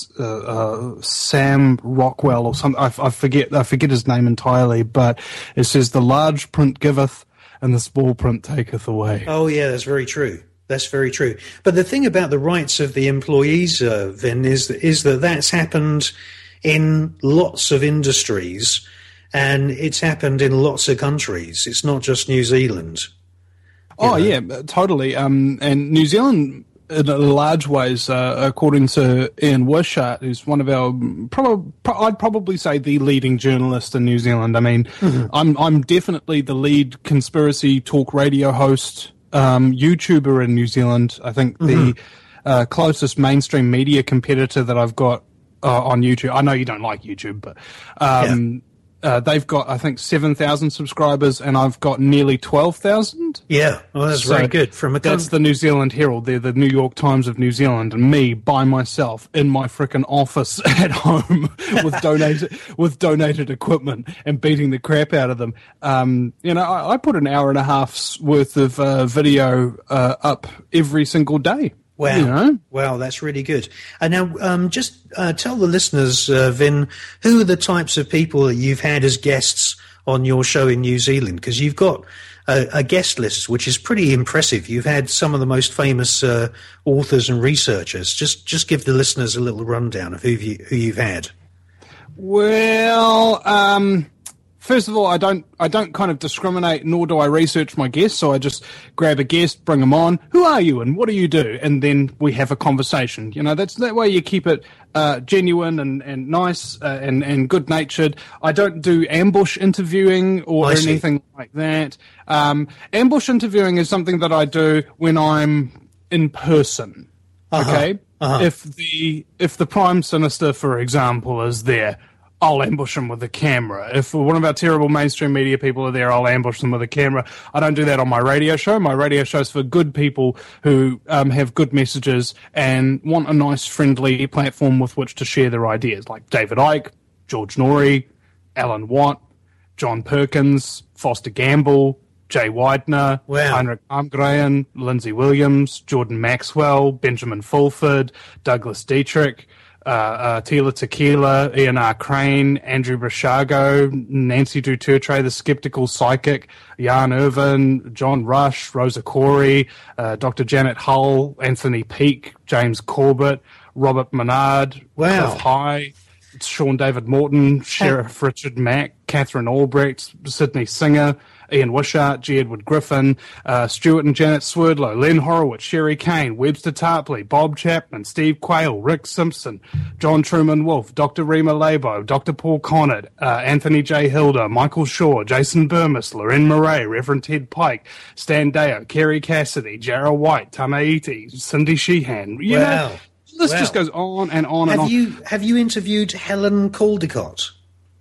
[SPEAKER 9] Sam Rockwell or something. I forget his name entirely, but it says, "The large print giveth, and the small print taketh away."
[SPEAKER 4] Oh, yeah, that's very true. That's very true. But the thing about the rights of the employees, Vin, is that that's happened in lots of industries, and it's happened in lots of countries. It's not just New Zealand.
[SPEAKER 9] Yeah, totally. And New Zealand, in large ways, according to Ian Wishart, who's one of our, I'd probably say the leading journalist in New Zealand. I mean, I'm definitely the lead conspiracy talk radio host, YouTuber in New Zealand. I think the closest mainstream media competitor that I've got on YouTube. I know you don't like YouTube, but they've got, I think, 7,000 subscribers, and I've got nearly 12,000.
[SPEAKER 4] Yeah, well, that's very good.
[SPEAKER 9] That's the New Zealand Herald. They're the New York Times of New Zealand, and me by myself in my frickin' office at home with donated equipment and beating the crap out of them. I put an hour and a half's worth of video up every single day.
[SPEAKER 4] Wow. Wow, that's really good. And now, just tell the listeners, Vin, who are the types of people that you've had as guests on your show in New Zealand? Because you've got a guest list, which is pretty impressive. You've had some of the most famous authors and researchers. Just give the listeners a little rundown of who you've had.
[SPEAKER 9] Well, first of all, I don't kind of discriminate, nor do I research my guests. So I just grab a guest, bring them on. Who are you, and what do you do? And then we have a conversation. That's that way you keep it genuine and nice and good natured. I don't do ambush interviewing or anything like that. Ambush interviewing is something that I do when I'm in person. Okay, if the Prime Minister, for example, is there, I'll ambush them with a camera. If one of our terrible mainstream media people are there, I'll ambush them with a camera. I don't do that on my radio show. My radio show's for good people who have good messages and want a nice, friendly platform with which to share their ideas, like David Icke, George Norrie, Alan Watt, John Perkins, Foster Gamble, Jay Widener, Heinrich Armgren, Lindsay Williams, Jordan Maxwell, Benjamin Fulford, Douglas Dietrich, Tila Tequila, Ian R. Crane, Andrew Brishago, Nancy Duturtre, the Skeptical Psychic, Jan Irvin, John Rush, Rosa Corey, Dr. Janet Hull, Anthony Peake, James Corbett, Robert Menard, Cliff High, Sean David Morton, Sheriff Richard Mack, Catherine Albrecht, Sydney Singer, Ian Wishart, G. Edward Griffin, Stuart and Janet Swerdlow, Len Horowitz, Sherry Kane, Webster Tarpley, Bob Chapman, Steve Quayle, Rick Simpson, John Truman Wolfe, Dr. Rima Labo, Dr. Paul Conard, Anthony J. Hilda, Michael Shaw, Jason Burmis, Loren Murray, Reverend Ted Pike, Stan Deo, Kerry Cassidy, Jarrah White, Tamaiti, Cindy Sheehan. You know, this just goes on and on and on.
[SPEAKER 4] Have you interviewed Helen Caldicott?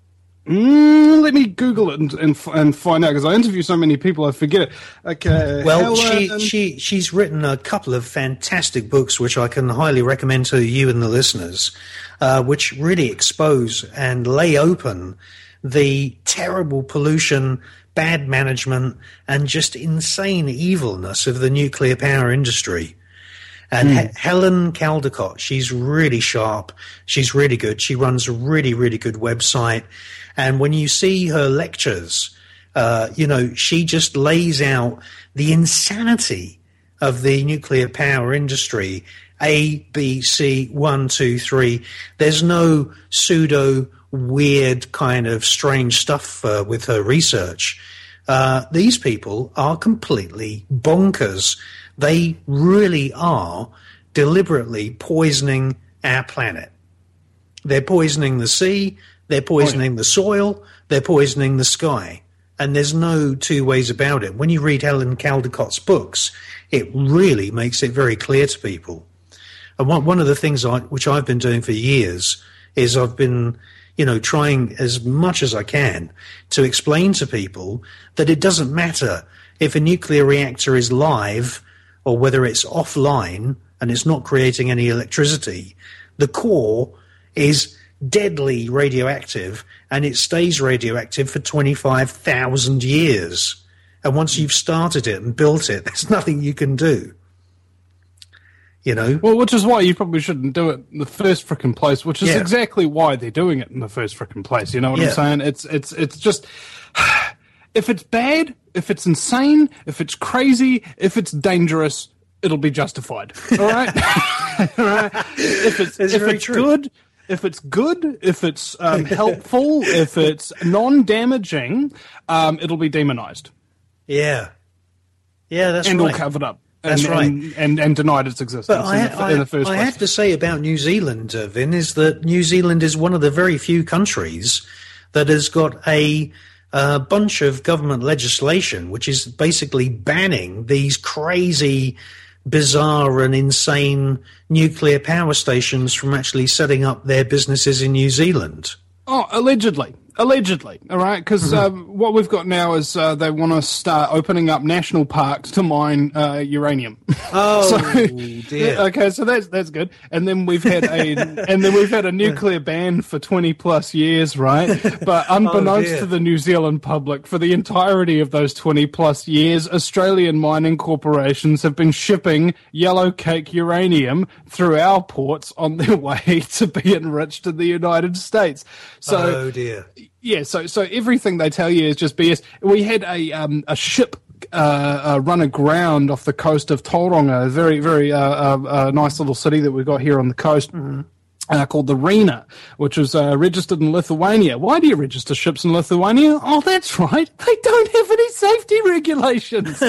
[SPEAKER 9] Let me Google it and find out, because I interview so many people I forget it. Okay.
[SPEAKER 4] Well, she's written a couple of fantastic books which I can highly recommend to you and the listeners, which really expose and lay open the terrible pollution, bad management, and just insane evilness of the nuclear power industry. And Helen Caldicott, she's really sharp. She's really good. She runs a really, really good website. And when you see her lectures, she just lays out the insanity of the nuclear power industry. A, B, C, 1, 2, 3. There's no pseudo weird kind of strange stuff with her research. These people are completely bonkers. They really are deliberately poisoning our planet. They're poisoning the sea, they're poisoning the soil, they're poisoning the sky. And there's no two ways about it. When you read Helen Caldicott's books, it really makes it very clear to people. And one of the things which I've been doing for years is I've been, trying as much as I can to explain to people that it doesn't matter if a nuclear reactor is live or whether it's offline and it's not creating any electricity. The core is deadly radioactive, and it stays radioactive for 25,000 years. And once you've started it and built it, there's nothing you can do.
[SPEAKER 9] Well, which is why you probably shouldn't do it in the first frickin' place, which is exactly why they're doing it in the first frickin' place. You know what I'm saying? It's just, if it's bad, if it's insane, if it's crazy, if it's dangerous, it'll be justified. All right? All right? If it's good, if it's helpful, if it's non-damaging, it'll be demonized.
[SPEAKER 4] Yeah. Yeah, that's
[SPEAKER 9] and
[SPEAKER 4] right.
[SPEAKER 9] all covered up.
[SPEAKER 4] That's right.
[SPEAKER 9] And denied its existence in the first place.
[SPEAKER 4] I have to say about New Zealand, Vin, is that New Zealand is one of the very few countries that has got a bunch of government legislation which is basically banning these crazy, bizarre and insane nuclear power stations from actually setting up their businesses in New Zealand.
[SPEAKER 9] Oh, allegedly, all right? Because what we've got now is they want to start opening up national parks to mine uranium.
[SPEAKER 4] Oh, dear.
[SPEAKER 9] Okay, so that's good. And then we've had a nuclear ban for 20 plus years, right? But unbeknownst to the New Zealand public, for the entirety of those 20 plus years, Australian mining corporations have been shipping yellow cake uranium through our ports on their way to be enriched in the United States. So,
[SPEAKER 4] oh dear.
[SPEAKER 9] Yeah, so everything they tell you is just BS. We had a ship run aground off the coast of Tauranga, a very, very nice little city that we've got here on the coast. Called the Rena, which was registered in Lithuania. Why do you register ships in Lithuania? Oh, that's right. They don't have any safety regulations.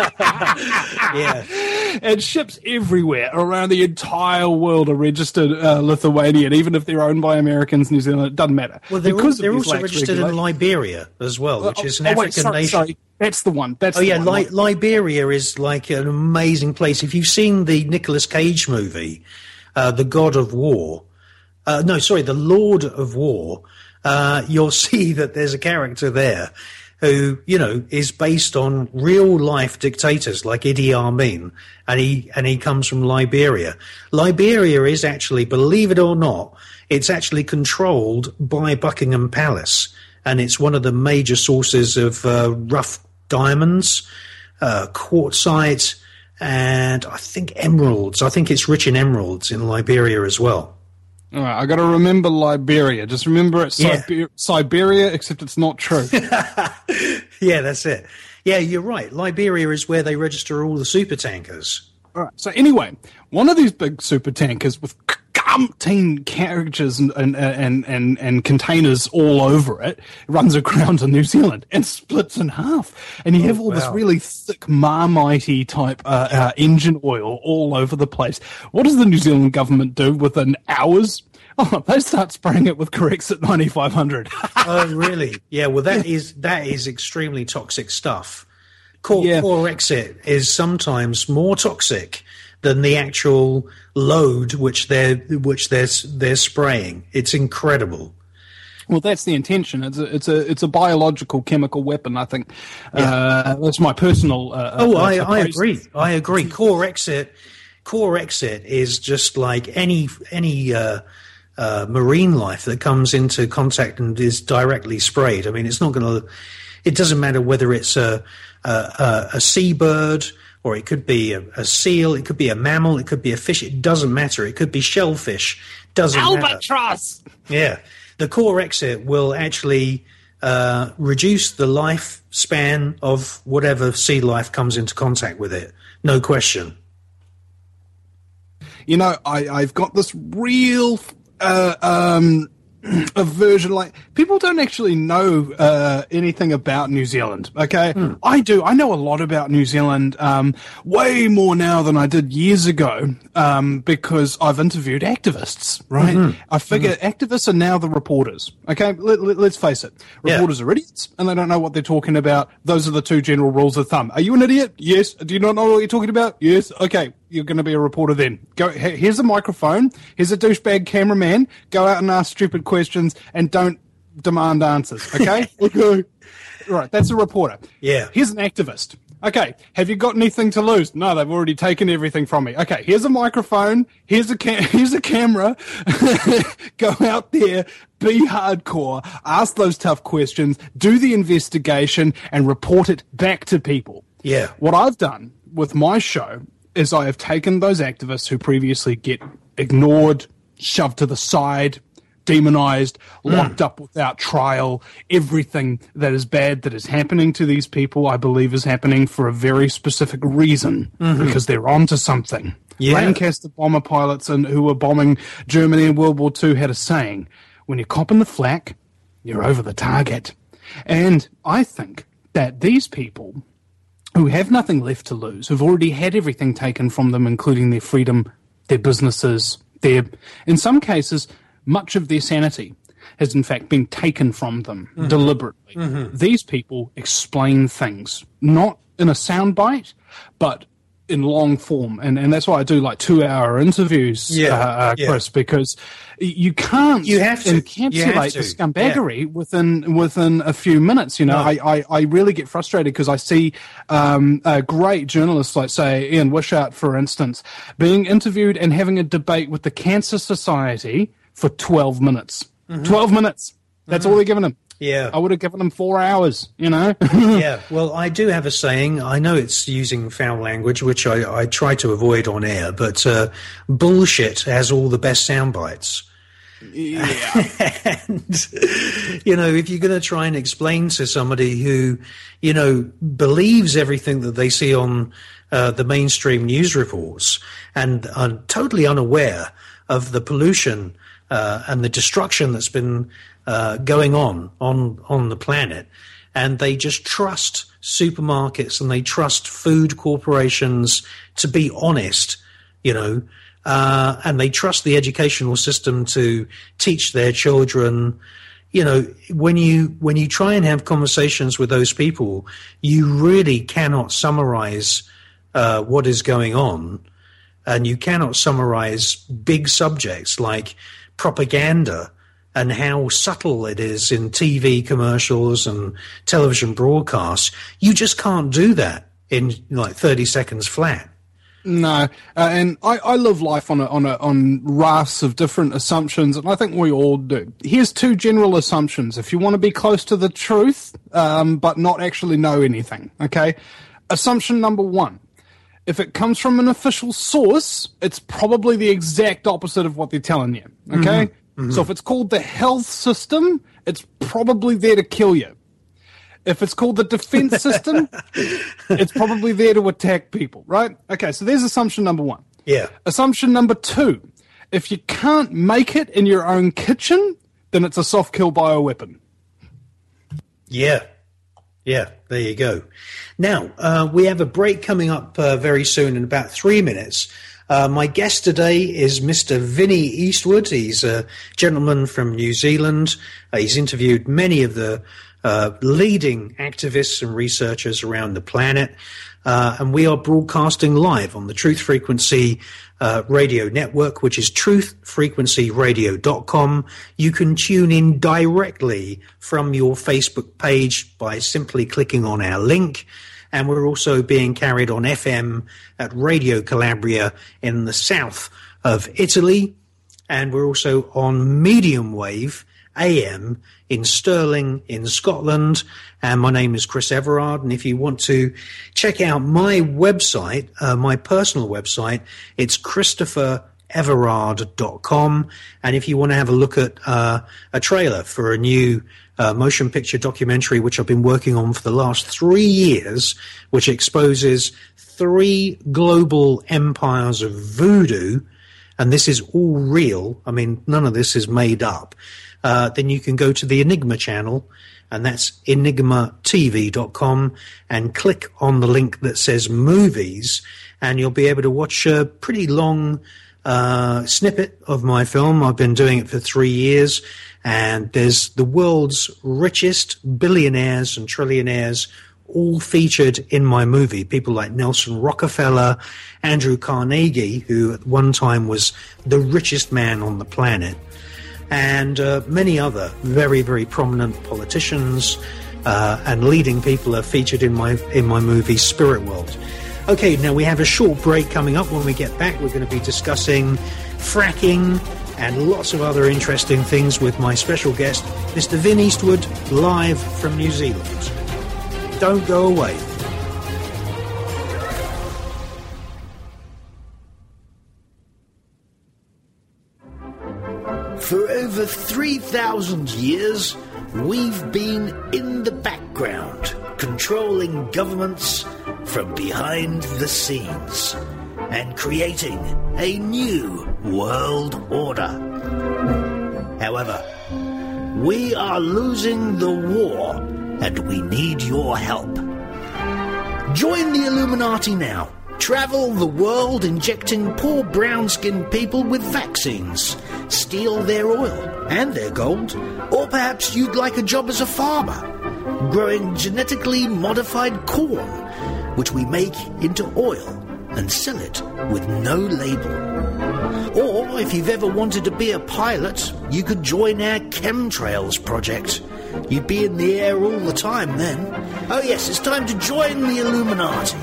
[SPEAKER 4] Yeah.
[SPEAKER 9] And ships everywhere around the entire world are registered Lithuanian, even if they're owned by Americans, New Zealand, it doesn't matter.
[SPEAKER 4] Well, they're also registered in Liberia as well, which is an African nation.
[SPEAKER 9] Sorry. That's the one.
[SPEAKER 4] Liberia is like an amazing place. If you've seen the Nicolas Cage movie, The God of War, The Lord of War, you'll see that there's a character there who, is based on real life dictators like Idi Amin, and he comes from Liberia. Liberia is actually, believe it or not, it's actually controlled by Buckingham Palace, and it's one of the major sources of rough diamonds, quartzite, and I think emeralds. I think it's rich in emeralds in Liberia as well.
[SPEAKER 9] All right, I got to remember Liberia. Just remember it's Siberia, except it's not true.
[SPEAKER 4] Yeah, that's it. Yeah, you're right. Liberia is where they register all the super tankers.
[SPEAKER 9] All right. So anyway, one of these big super tankers with umpteen carriages and containers all over it. It runs aground in New Zealand and splits in half. And you have all this really thick Marmite type engine oil all over the place. What does the New Zealand government do within hours? Oh, they start spraying it with Corexit 9500.
[SPEAKER 4] Oh, really? Yeah, well, that is extremely toxic stuff. Corexit is sometimes more toxic than the actual load which they're spraying. It's incredible.
[SPEAKER 9] Well, that's the intention. It's a biological chemical weapon. I think that's my personal.
[SPEAKER 4] I agree. I agree. Corexit is just like any marine life that comes into contact and is directly sprayed. I mean, it's not going to. It doesn't matter whether it's a seabird, or it could be a seal, it could be a mammal, it could be a fish. It doesn't matter. It could be shellfish. Doesn't matter.
[SPEAKER 14] Albatross.
[SPEAKER 4] Yeah, the Corexit will actually reduce the lifespan of whatever sea life comes into contact with it. No question.
[SPEAKER 9] You know, I've got this real aversion. Like, people don't actually know anything about New Zealand. Okay, I do. I know a lot about New Zealand, way more now than I did years ago, because I've interviewed activists. Right? I figure activists are now the reporters. Okay, let's face it. Reporters are idiots, and they don't know what they're talking about. Those are the two general rules of thumb. Are you an idiot? Yes. Do you not know what you're talking about? Yes. Okay. You're going to be a reporter then. Go. Here's a microphone. Here's a douchebag cameraman. Go out and ask stupid questions and don't demand answers. Okay? Okay. Right. That's a reporter.
[SPEAKER 4] Yeah.
[SPEAKER 9] Here's an activist. Okay. Have you got anything to lose? No, they've already taken everything from me. Okay. Here's a microphone. Here's a camera. Go out there. Be hardcore. Ask those tough questions. Do the investigation and report it back to people.
[SPEAKER 4] Yeah.
[SPEAKER 9] What I've done with my show is I have taken those activists who previously get ignored, shoved to the side, demonized, locked up without trial. Everything that is bad that is happening to these people, I believe, is happening for a very specific reason, because they're onto something.
[SPEAKER 4] Yeah.
[SPEAKER 9] Lancaster bomber pilots who were bombing Germany in World War II had a saying, when you're copping the flak, you're over the target. And I think that these people who have nothing left to lose, who've already had everything taken from them, including their freedom, their businesses, in some cases, much of their sanity has in fact been taken from them deliberately. These people explain things, not in a soundbite, but in long form, and that's why I do like 2-hour interviews, Chris, because you can't encapsulate the scumbaggery within a few minutes. You know, I really get frustrated because I see great journalists like, say, Ian Wishart, for instance, being interviewed and having a debate with the Cancer Society for 12 minutes. 12 minutes. That's all they're giving him.
[SPEAKER 4] Yeah.
[SPEAKER 9] I would have given them 4 hours, you know?
[SPEAKER 4] Yeah. Well, I do have a saying. I know it's using foul language, which I try to avoid on air, but bullshit has all the best sound bites.
[SPEAKER 9] Yeah.
[SPEAKER 4] And, you know, if you're going to try and explain to somebody who, you know, believes everything that they see on the mainstream news reports and are totally unaware of the pollution and the destruction that's been going on the planet, and they just trust supermarkets and they trust food corporations to be honest, you know, and they trust the educational system to teach their children. You know, when you try and have conversations with those people, you really cannot summarize what is going on, and you cannot summarize big subjects like propaganda and how subtle it is in TV commercials and television broadcasts. You just can't do that in like 30 seconds flat.
[SPEAKER 9] No, and I live life on rafts of different assumptions, and I think we all do. Here's 2 general assumptions if you want to be close to the truth, but not actually know anything, okay? Assumption number 1. If it comes from an official source, it's probably the exact opposite of what they're telling you, okay? So if it's called the health system, it's probably there to kill you. If it's called the defense system, it's probably there to attack people, right? Okay, so there's assumption number 1.
[SPEAKER 4] Yeah.
[SPEAKER 9] Assumption number 2. if you can't make it in your own kitchen, then it's a soft kill bioweapon.
[SPEAKER 4] Yeah, there you go. Now, we have a break coming up very soon in about 3 minutes. My guest today is Mr. Vinnie Eastwood. He's a gentleman from New Zealand. He's interviewed many of the leading activists and researchers around the planet. And we are broadcasting live on the Truth Frequency radio network, which is truthfrequencyradio.com. You can tune in directly from your Facebook page by simply clicking on our link. And we're also being carried on FM at Radio Calabria in the south of Italy. And we're also on medium wave AM in Stirling in Scotland. And my name is Chris Everard. And if you want to check out my website, my personal website, it's ChristopherEverard.com. And if you want to have a look at a trailer for a new motion picture documentary, which I've been working on for the last 3 years, which exposes 3 global empires of voodoo, and this is all real. I mean, none of this is made up. Then you can go to the Enigma channel, and that's enigmatv.com, and click on the link that says movies, and you'll be able to watch a pretty long snippet of my film. I've been doing it for 3 years, and there's the world's richest billionaires and trillionaires all featured in my movie. People like Nelson Rockefeller, Andrew Carnegie, who at one time was the richest man on the planet, and many other very, very prominent politicians and leading people are featured in my movie Spirit World. Okay, now we have a short break coming up. When we get back, we're going to be discussing fracking and lots of other interesting things with my special guest, Mr. Vin Eastwood, live from New Zealand. Don't go away.
[SPEAKER 1] For over 3,000 years, we've been in the background, controlling governments from behind the scenes and creating a new world order. However, we are losing the war, and we need your help. Join the Illuminati now. Travel the world injecting poor brown-skinned people with vaccines. Steal their oil and their gold. Or perhaps you'd like a job as a farmer, growing genetically modified corn, which we make into oil and sell it with no label. Or if you've ever wanted to be a pilot, you could join our chemtrails project. You'd be in the air all the time then. Oh yes, it's time to join the Illuminati.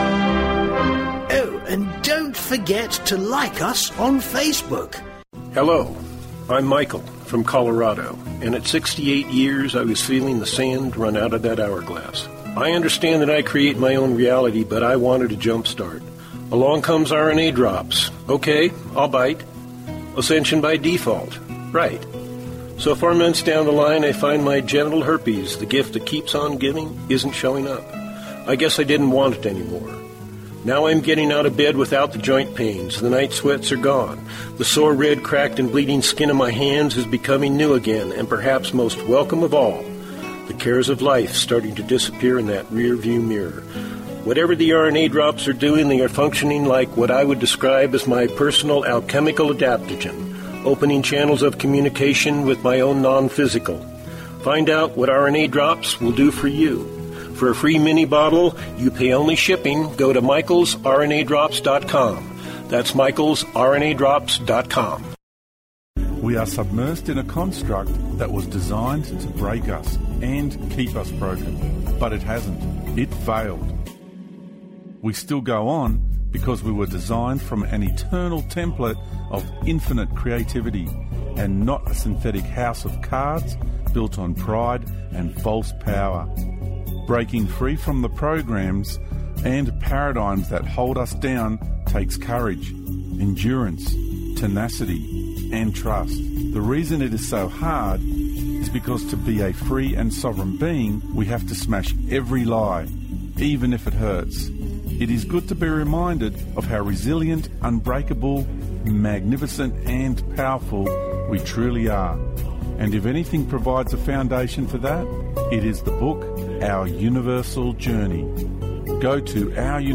[SPEAKER 1] Oh, and don't forget to like us on Facebook.
[SPEAKER 15] Hello, I'm Michael from Colorado, and at 68 years I was feeling the sand run out of that hourglass. I understand that I create my own reality, but I wanted a jump start. Along comes RNA drops. Okay, I'll bite. Ascension by default. Right. So 4 months down the line, I find my genital herpes, the gift that keeps on giving, isn't showing up. I guess I didn't want it anymore. Now I'm getting out of bed without the joint pains. The night sweats are gone. The sore, red, cracked, and bleeding skin of my hands is becoming new again, and perhaps most welcome of all, the cares of life starting to disappear in that rear-view mirror. Whatever the RNA drops are doing, they are functioning like what I would describe as my personal alchemical adaptogen, opening channels of communication with my own non-physical. Find out what RNA drops will do for you. For a free mini bottle, you pay only shipping. Go to michaelsrnadrops.com. That's michaelsrnadrops.com.
[SPEAKER 16] We are submersed in a construct that was designed to break us and keep us broken. But it hasn't. It failed. We still go on because we were designed from an eternal template of infinite creativity and not a synthetic house of cards built on pride and false power. Breaking free from the programs and paradigms that hold us down takes courage, endurance, tenacity, and trust. The reason it is so hard is because to be a free and sovereign being, we have to smash every lie, even if it hurts. it is good to be reminded of how resilient, unbreakable, magnificent and powerful we truly are. And if anything provides a foundation for that, it is the book Our Universal Journey. Go to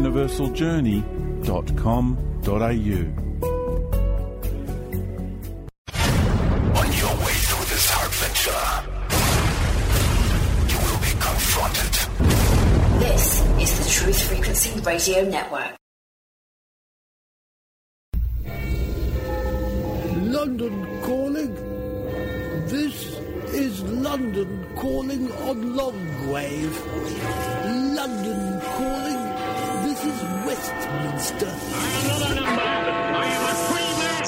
[SPEAKER 16] ouruniversaljourney.com.au.
[SPEAKER 7] On your way through this adventure, you will be confronted.
[SPEAKER 17] This is the Truth Frequency Radio Network.
[SPEAKER 1] London calling. This is London calling on Longwave. London calling. This is Westminster.
[SPEAKER 2] I am not a number. I am a free man.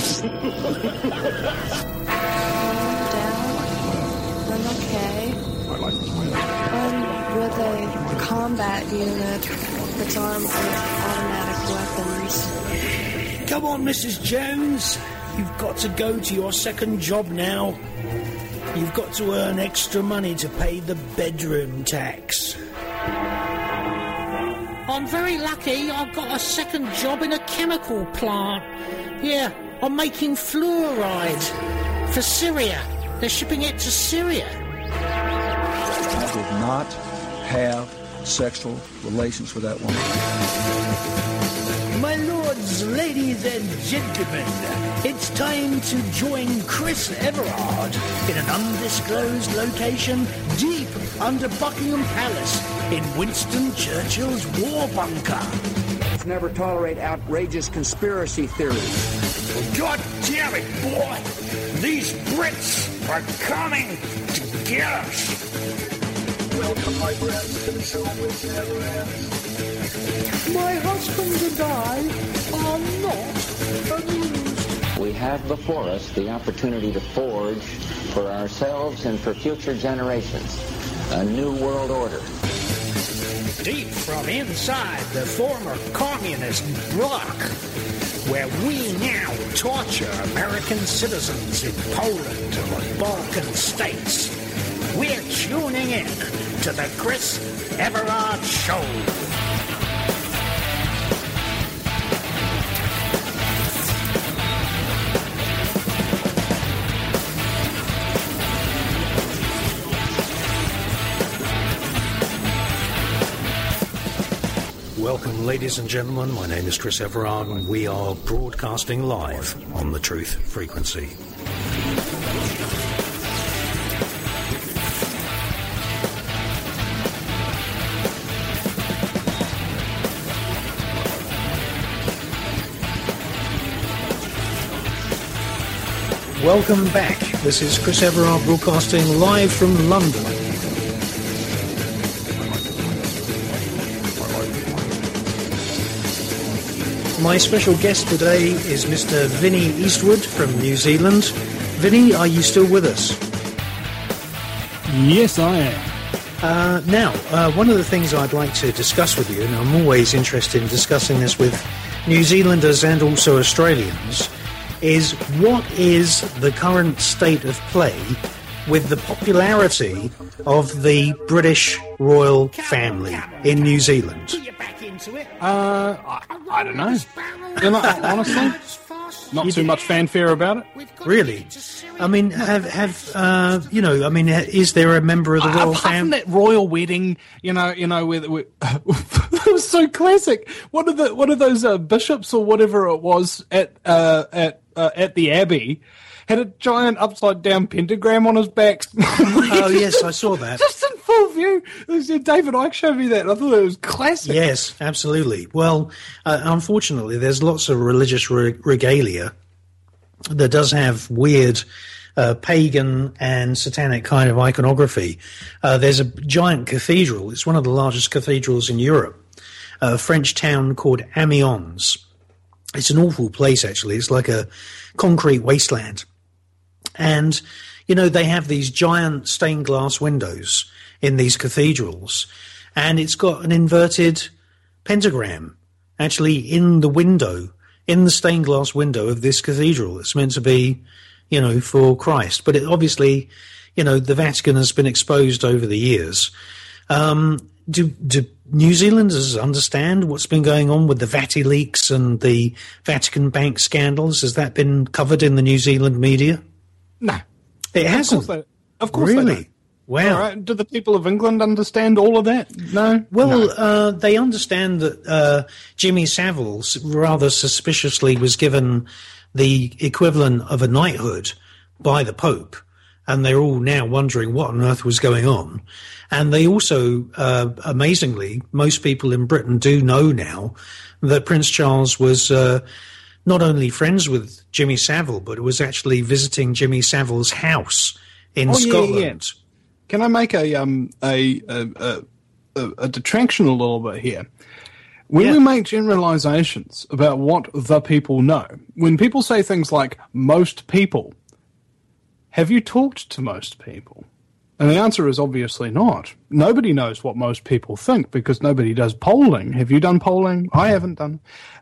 [SPEAKER 3] I'm okay. I'm with a combat unit that's armed with automatic weapons.
[SPEAKER 1] Come on, Mrs. Jones. You've got to go to your second job now. You've got to earn extra money to pay the bedroom tax. I'm very lucky. I've got a second job in a chemical plant. Yeah, I'm making fluoride for Syria. They're shipping it to Syria.
[SPEAKER 5] I did not have sexual relations with that woman.
[SPEAKER 1] My lords, ladies and gentlemen, it's time to join Chris Everard in an undisclosed location deep under Buckingham Palace in Winston Churchill's war bunker.
[SPEAKER 6] Never tolerate outrageous conspiracy theories.
[SPEAKER 1] God damn it, boy! These Brits are coming to get us!
[SPEAKER 7] Welcome, my friends, to the show which never ends.
[SPEAKER 1] My husband and I are not amused.
[SPEAKER 8] We have before us the opportunity to forge for ourselves and for future generations a new world order.
[SPEAKER 1] Deep from inside the former communist bloc, where we now torture American citizens in Poland or the Balkan states, we're tuning in to the Chris Everard Show. Welcome, ladies and gentlemen. My name is Chris Everard, and we are broadcasting live on the Truth Frequency. Welcome back. This is Chris Everard broadcasting live from London. My special guest today is Mr. Vinny Eastwood from New Zealand. Vinny, are you still with us?
[SPEAKER 9] Yes, I am.
[SPEAKER 4] Now, one of the things I'd like to discuss with you, and I'm always interested in discussing this with New Zealanders and also Australians, is what is the current state of play with the popularity of the British royal family in New Zealand?
[SPEAKER 9] I don't know. You know, honestly, not too much fanfare about it.
[SPEAKER 4] Really? I mean, is there a member of the royal
[SPEAKER 9] apart from
[SPEAKER 4] family?
[SPEAKER 9] that royal wedding, you know, with it was so classic. One of those bishops or whatever it was at the Abbey had a giant upside down pentagram on his back.
[SPEAKER 4] Oh yes, I saw that.
[SPEAKER 9] Just in full view. David Icke showed me that. I thought it was classic.
[SPEAKER 4] Yes, absolutely. Well, unfortunately, there's lots of religious regalia that does have weird pagan and satanic kind of iconography. There's a giant cathedral. It's one of the largest cathedrals in Europe, a French town called Amiens. It's an awful place, actually. It's like a concrete wasteland. And, you know, they have these giant stained glass windows in these cathedrals, and it's got an inverted pentagram actually in the window, in the stained glass window of this cathedral. It's meant to be, you know, for Christ. But it obviously, you know, the Vatican has been exposed over the years. do New Zealanders understand what's been going on with the WikiLeaks and the Vatican Bank scandals? Has that been covered in the New Zealand media?
[SPEAKER 9] No.
[SPEAKER 4] It hasn't?
[SPEAKER 9] Of course
[SPEAKER 4] really?
[SPEAKER 9] they don't.
[SPEAKER 4] Wow.
[SPEAKER 9] All right. Do the people of England understand all of that? No?
[SPEAKER 4] Well,
[SPEAKER 9] No.
[SPEAKER 4] They understand that Jimmy Savile rather suspiciously was given the equivalent of a knighthood by the Pope, and they're all now wondering what on earth was going on. And they also, amazingly, most people in Britain do know now that Prince Charles was not only friends with Jimmy Savile, but was actually visiting Jimmy Savile's house in Scotland.
[SPEAKER 9] Yeah. Can I make a detraction a little bit here? When we make generalizations about what the people know, when people say things like most people, have you talked to most people? And the answer is obviously not. Nobody knows what most people think because nobody does polling. Have you done polling? I haven't done.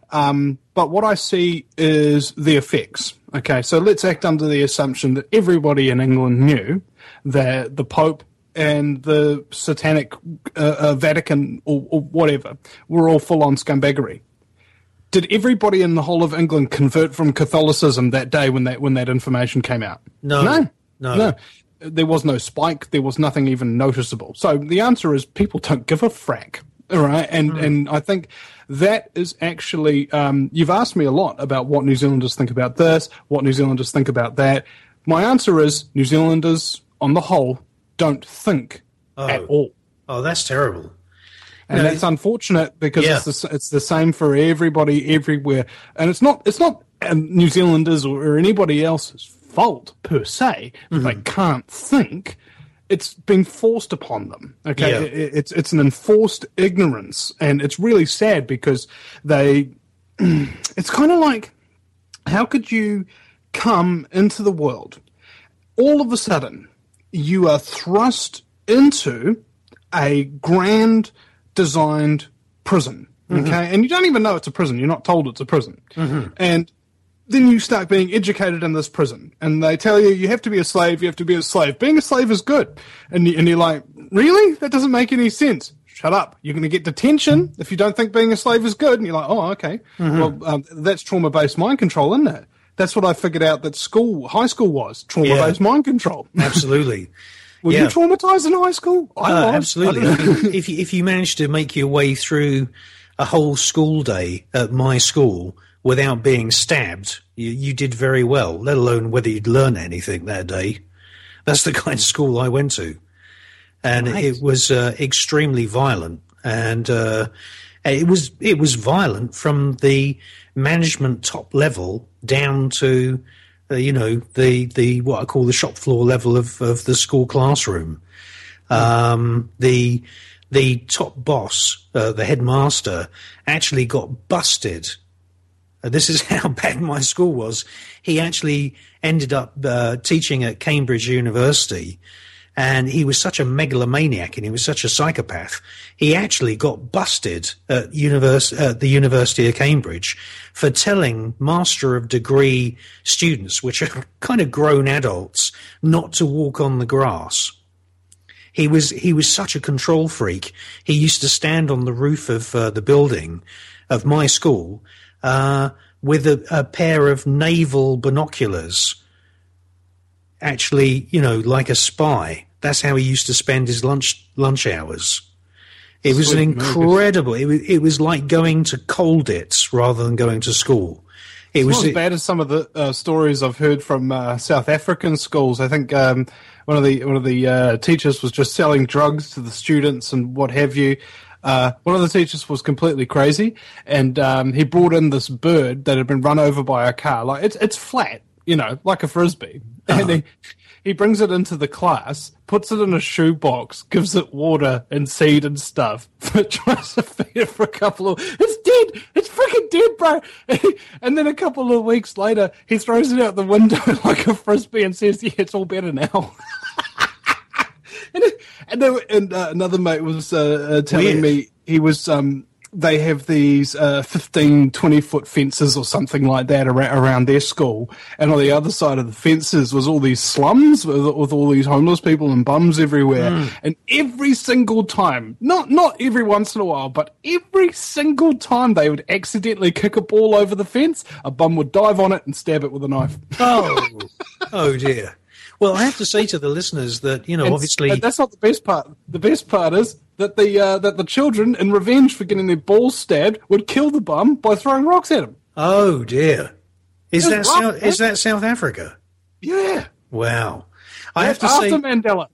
[SPEAKER 9] But what I see is the effects. Okay, so let's act under the assumption that everybody in England knew that the Pope and the satanic Vatican or whatever were all full-on scumbaggery. Did everybody in the whole of England convert from Catholicism that day when that information came out?
[SPEAKER 4] No.
[SPEAKER 9] There was no spike. There was nothing even noticeable. So the answer is people don't give a frack. All right. And I think that is actually, you've asked me a lot about what New Zealanders think about this, what New Zealanders think about that. My answer is New Zealanders, on the whole, don't think at all.
[SPEAKER 4] Oh, that's terrible.
[SPEAKER 9] And that's unfortunate because it's the same for everybody everywhere. And it's not New Zealanders or anybody else's fault per se. They can't think. It's been forced upon them. Okay, it's an enforced ignorance, and it's really sad because they. It's kind of like, how could you come into the world? All of a sudden, you are thrust into a grand designed prison. Okay, and you don't even know it's a prison. You're not told it's a prison, and then you start being educated in this prison, and they tell you you have to be a slave, you have to be a slave. Being a slave is good. And you're like, really? That doesn't make any sense. Shut up. You're going to get detention if you don't think being a slave is good. And you're like, oh, okay. Well, that's trauma-based mind control, isn't it? That's what I figured out that high school was, trauma-based mind control.
[SPEAKER 4] Absolutely.
[SPEAKER 9] Were you traumatized in high school? I was.
[SPEAKER 4] Absolutely. I mean, if you managed to make your way through a whole school day at my school without being stabbed, you did very well, let alone whether you'd learn anything that day. That's the kind of school I went to. And it was extremely violent. And it was violent from the management top level down to, the what I call the shop floor level of the school classroom. The top boss, the headmaster, actually got busted. This is how bad my school was. He actually ended up teaching at Cambridge University, and he was such a megalomaniac and he was such a psychopath. He actually got busted at the University of Cambridge for telling Master of Degree students, which are kind of grown adults, not to walk on the grass. He was such a control freak. He used to stand on the roof of the building of my school with a pair of naval binoculars, actually, like a spy. That's how he used to spend his lunch hours. It was an incredible. It was like going to Colditz rather than going to school.
[SPEAKER 9] It's not as bad as some of the stories I've heard from South African schools. I think one of the teachers was just selling drugs to the students and what have you. One of the teachers was completely crazy, and he brought in this bird that had been run over by a car. Like it's flat, like a frisbee, and he brings it into the class, puts it in a shoebox, gives it water and seed and stuff, but tries to feed it for a couple of. It's dead. It's freaking dead, bro. And then a couple of weeks later, he throws it out the window like a frisbee and says, "Yeah, it's all better now." And another mate was telling me he was they have these 15, 20-foot fences or something like that around their school, and on the other side of the fences was all these slums with all these homeless people and bums everywhere. And every single time, not every once in a while, but every single time they would accidentally kick a ball over the fence, a bum would dive on it and stab it with a knife.
[SPEAKER 4] Oh dear. Well, I have to say to the listeners that, you know, obviously...
[SPEAKER 9] That's not the best part. The best part is that the children, in revenge for getting their balls stabbed, would kill the bum by throwing rocks at him.
[SPEAKER 4] Oh, dear. Is that South Africa?
[SPEAKER 9] Yeah.
[SPEAKER 4] Wow.
[SPEAKER 9] After Mandela.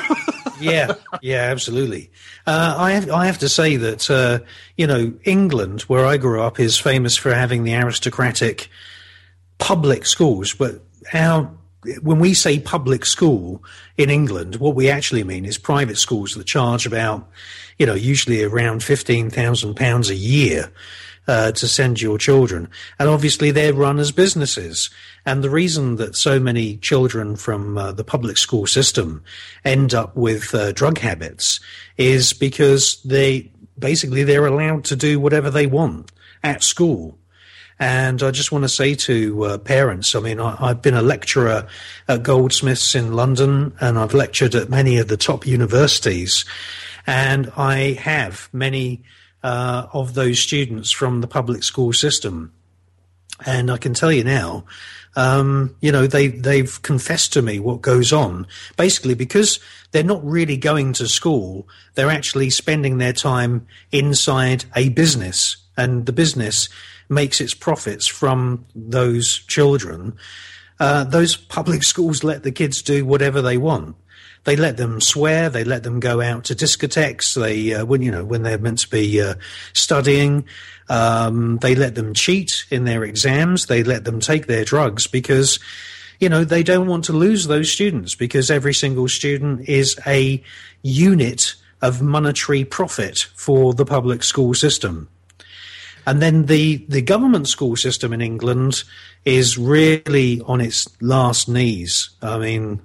[SPEAKER 4] Yeah, absolutely. I have to say that, you know, England, where I grew up, is famous for having the aristocratic public schools, but when we say public school in England, what we actually mean is private schools that charge about, you know, usually around £15,000 a year to send your children. And obviously they're run as businesses. And the reason that so many children from the public school system end up with drug habits is because they're allowed to do whatever they want at school. And I just want to say to parents, I mean, I've been a lecturer at Goldsmiths in London, and I've lectured at many of the top universities, and I have many of those students from the public school system. And I can tell you now, you know, they've confessed to me what goes on. Basically, because they're not really going to school, they're actually spending their time inside a business, and the business makes its profits from those children. Those public schools let the kids do whatever they want. They let them swear. They let them go out to discotheques. When they're meant to be studying, they let them cheat in their exams. They let them take their drugs because, you know, they don't want to lose those students, because every single student is a unit of monetary profit for the public school system. And then the government school system in England is really on its last knees. I mean,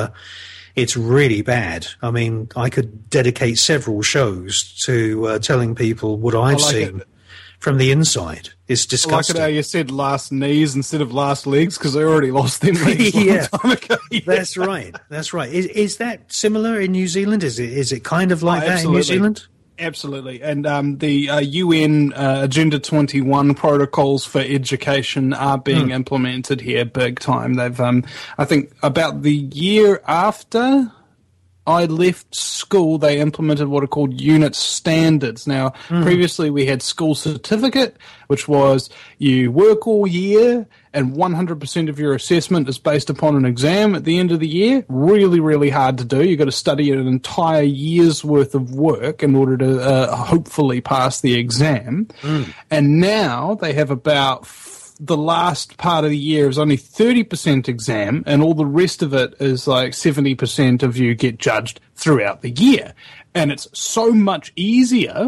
[SPEAKER 4] it's really bad. I mean, I could dedicate several shows to telling people what I've seen from the inside. It's disgusting.
[SPEAKER 9] I like it how you said last knees instead of last legs, because they already lost them legs a long time ago. Yeah.
[SPEAKER 4] That's right. Is that similar in New Zealand? Is it kind of like that in New Zealand?
[SPEAKER 9] Absolutely. And the UN Agenda 21 protocols for education are being implemented here big time. They've, I think, about the year after I left school, they implemented what are called unit standards. Now, previously we had school certificate, which was you work all year and 100% of your assessment is based upon an exam at the end of the year. Really, really hard to do. You've got to study an entire year's worth of work in order to hopefully pass the exam. And now they have about the last part of the year is only 30% exam, and all the rest of it is like 70% of you get judged throughout the year. And it's so much easier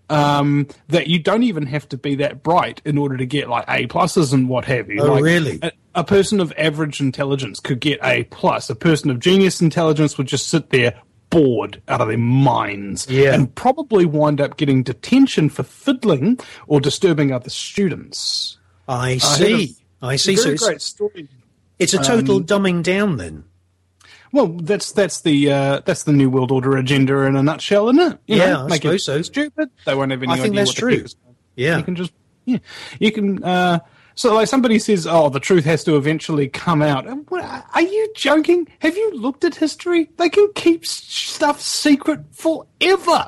[SPEAKER 9] that you don't even have to be that bright in order to get like A pluses and what have you.
[SPEAKER 4] Oh, like, really?
[SPEAKER 9] A person of average intelligence could get A plus. A person of genius intelligence would just sit there bored out of their minds and probably wind up getting detention for fiddling or disturbing other students.
[SPEAKER 4] I see. So
[SPEAKER 9] great story.
[SPEAKER 4] It's a total dumbing down, then.
[SPEAKER 9] Well, that's the New World Order agenda in a nutshell, isn't it? You know,
[SPEAKER 4] I suppose so.
[SPEAKER 9] Stupid. They won't have any idea
[SPEAKER 4] think that's
[SPEAKER 9] what
[SPEAKER 4] true.
[SPEAKER 9] the you can just you can. So, like, somebody says, "Oh, the truth has to eventually come out." Are you joking? Have you looked at history? They can keep stuff secret forever.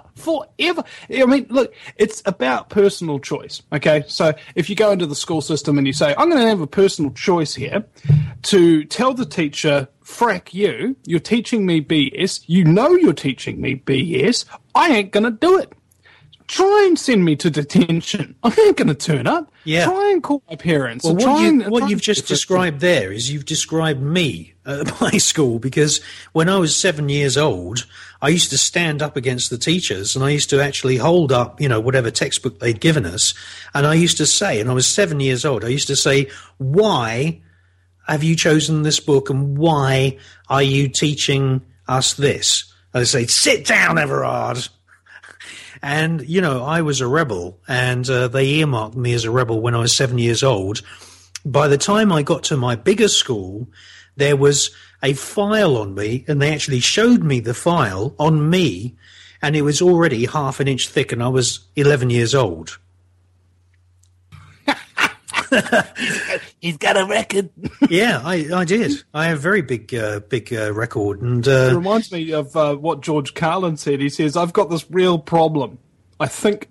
[SPEAKER 9] I mean, look, it's about personal choice. Okay, so if you go into the school system and you say, "I'm going to have a personal choice here to tell the teacher, frack you, you're teaching me BS. You know you're teaching me BS. I ain't going to do it. Try and send me to detention. I ain't going to turn up.
[SPEAKER 4] Yeah.
[SPEAKER 9] Try and call my parents."
[SPEAKER 4] Well, what you've just described there is you've described me at my school, because when I was 7 years old, I used to stand up against the teachers, and I used to actually hold up, you know, whatever textbook they'd given us, and I used to say, and I was 7 years old, I used to say, "Why have you chosen this book, and why are you teaching us this?" I'd say, "Sit down, Everard." And, you know, I was a rebel, and they earmarked me as a rebel when I was 7 years old. By the time I got to my bigger school, there was a file on me, and they actually showed me the file on me, and it was already half an inch thick, and I was 11 years old.
[SPEAKER 9] He's got a record.
[SPEAKER 4] Yeah, I did. I have a very big record. And
[SPEAKER 9] it reminds me of what George Carlin said. He says, I've got this real problem. I think...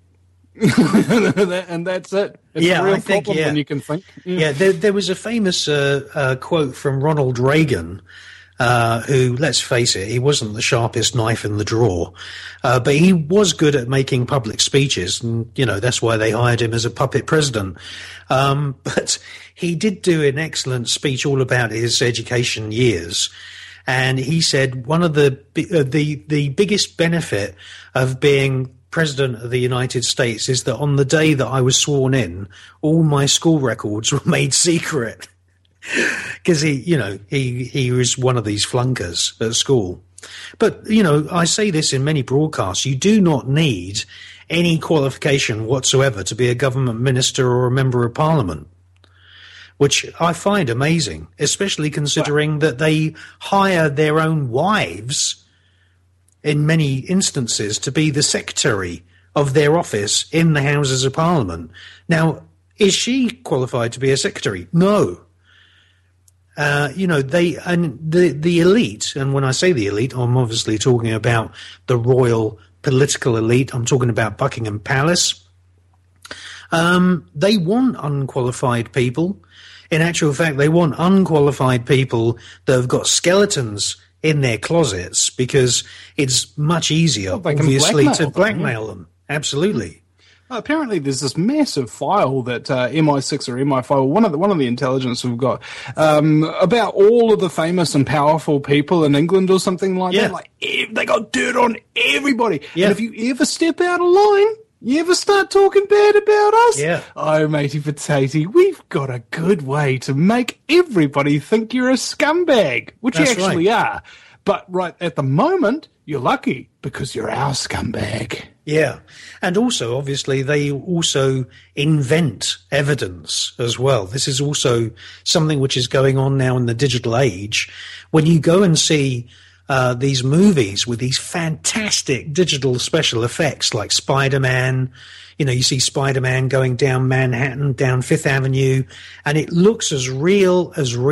[SPEAKER 9] and that's it. It's a real problem when you can think.
[SPEAKER 4] Yeah, there was a famous quote from Ronald Reagan, who, let's face it, he wasn't the sharpest knife in the drawer, but he was good at making public speeches, and, you know, that's why they hired him as a puppet president. But he did do an excellent speech all about his education years, and he said one of the biggest benefit of being President of the United States is that on the day that I was sworn in, all my school records were made secret. Because he was one of these flunkers at school. But, you know, I say this in many broadcasts, you do not need any qualification whatsoever to be a government minister or a member of parliament, which I find amazing, especially considering that they hire their own wives in many instances to be the secretary of their office in the Houses of Parliament. Now, is she qualified to be a secretary? No. You know, the elite, and when I say the elite, I'm obviously talking about the royal political elite. I'm talking about Buckingham Palace. They want unqualified people. In actual fact, they want unqualified people that have got skeletons in their closets, because it's much easier, obviously, to blackmail them. Absolutely.
[SPEAKER 9] Apparently, there's this massive file that MI6 or MI5, one of the intelligence we've got, about all of the famous and powerful people in England or something like that. Like, they got dirt on everybody. Yeah. And if you ever step out of line, you ever start talking bad about us?
[SPEAKER 4] Yeah.
[SPEAKER 9] Oh, matey potato, we've got a good way to make everybody think you're a scumbag, which
[SPEAKER 4] That's
[SPEAKER 9] you actually
[SPEAKER 4] right.
[SPEAKER 9] are. But right at the moment, you're lucky because you're our scumbag.
[SPEAKER 4] Yeah. And also, obviously, they also invent evidence as well. This is also something which is going on now in the digital age. When you go and see these movies with these fantastic digital special effects like Spider-Man, you know, you see Spider-Man going down Manhattan, down Fifth Avenue, and it looks as real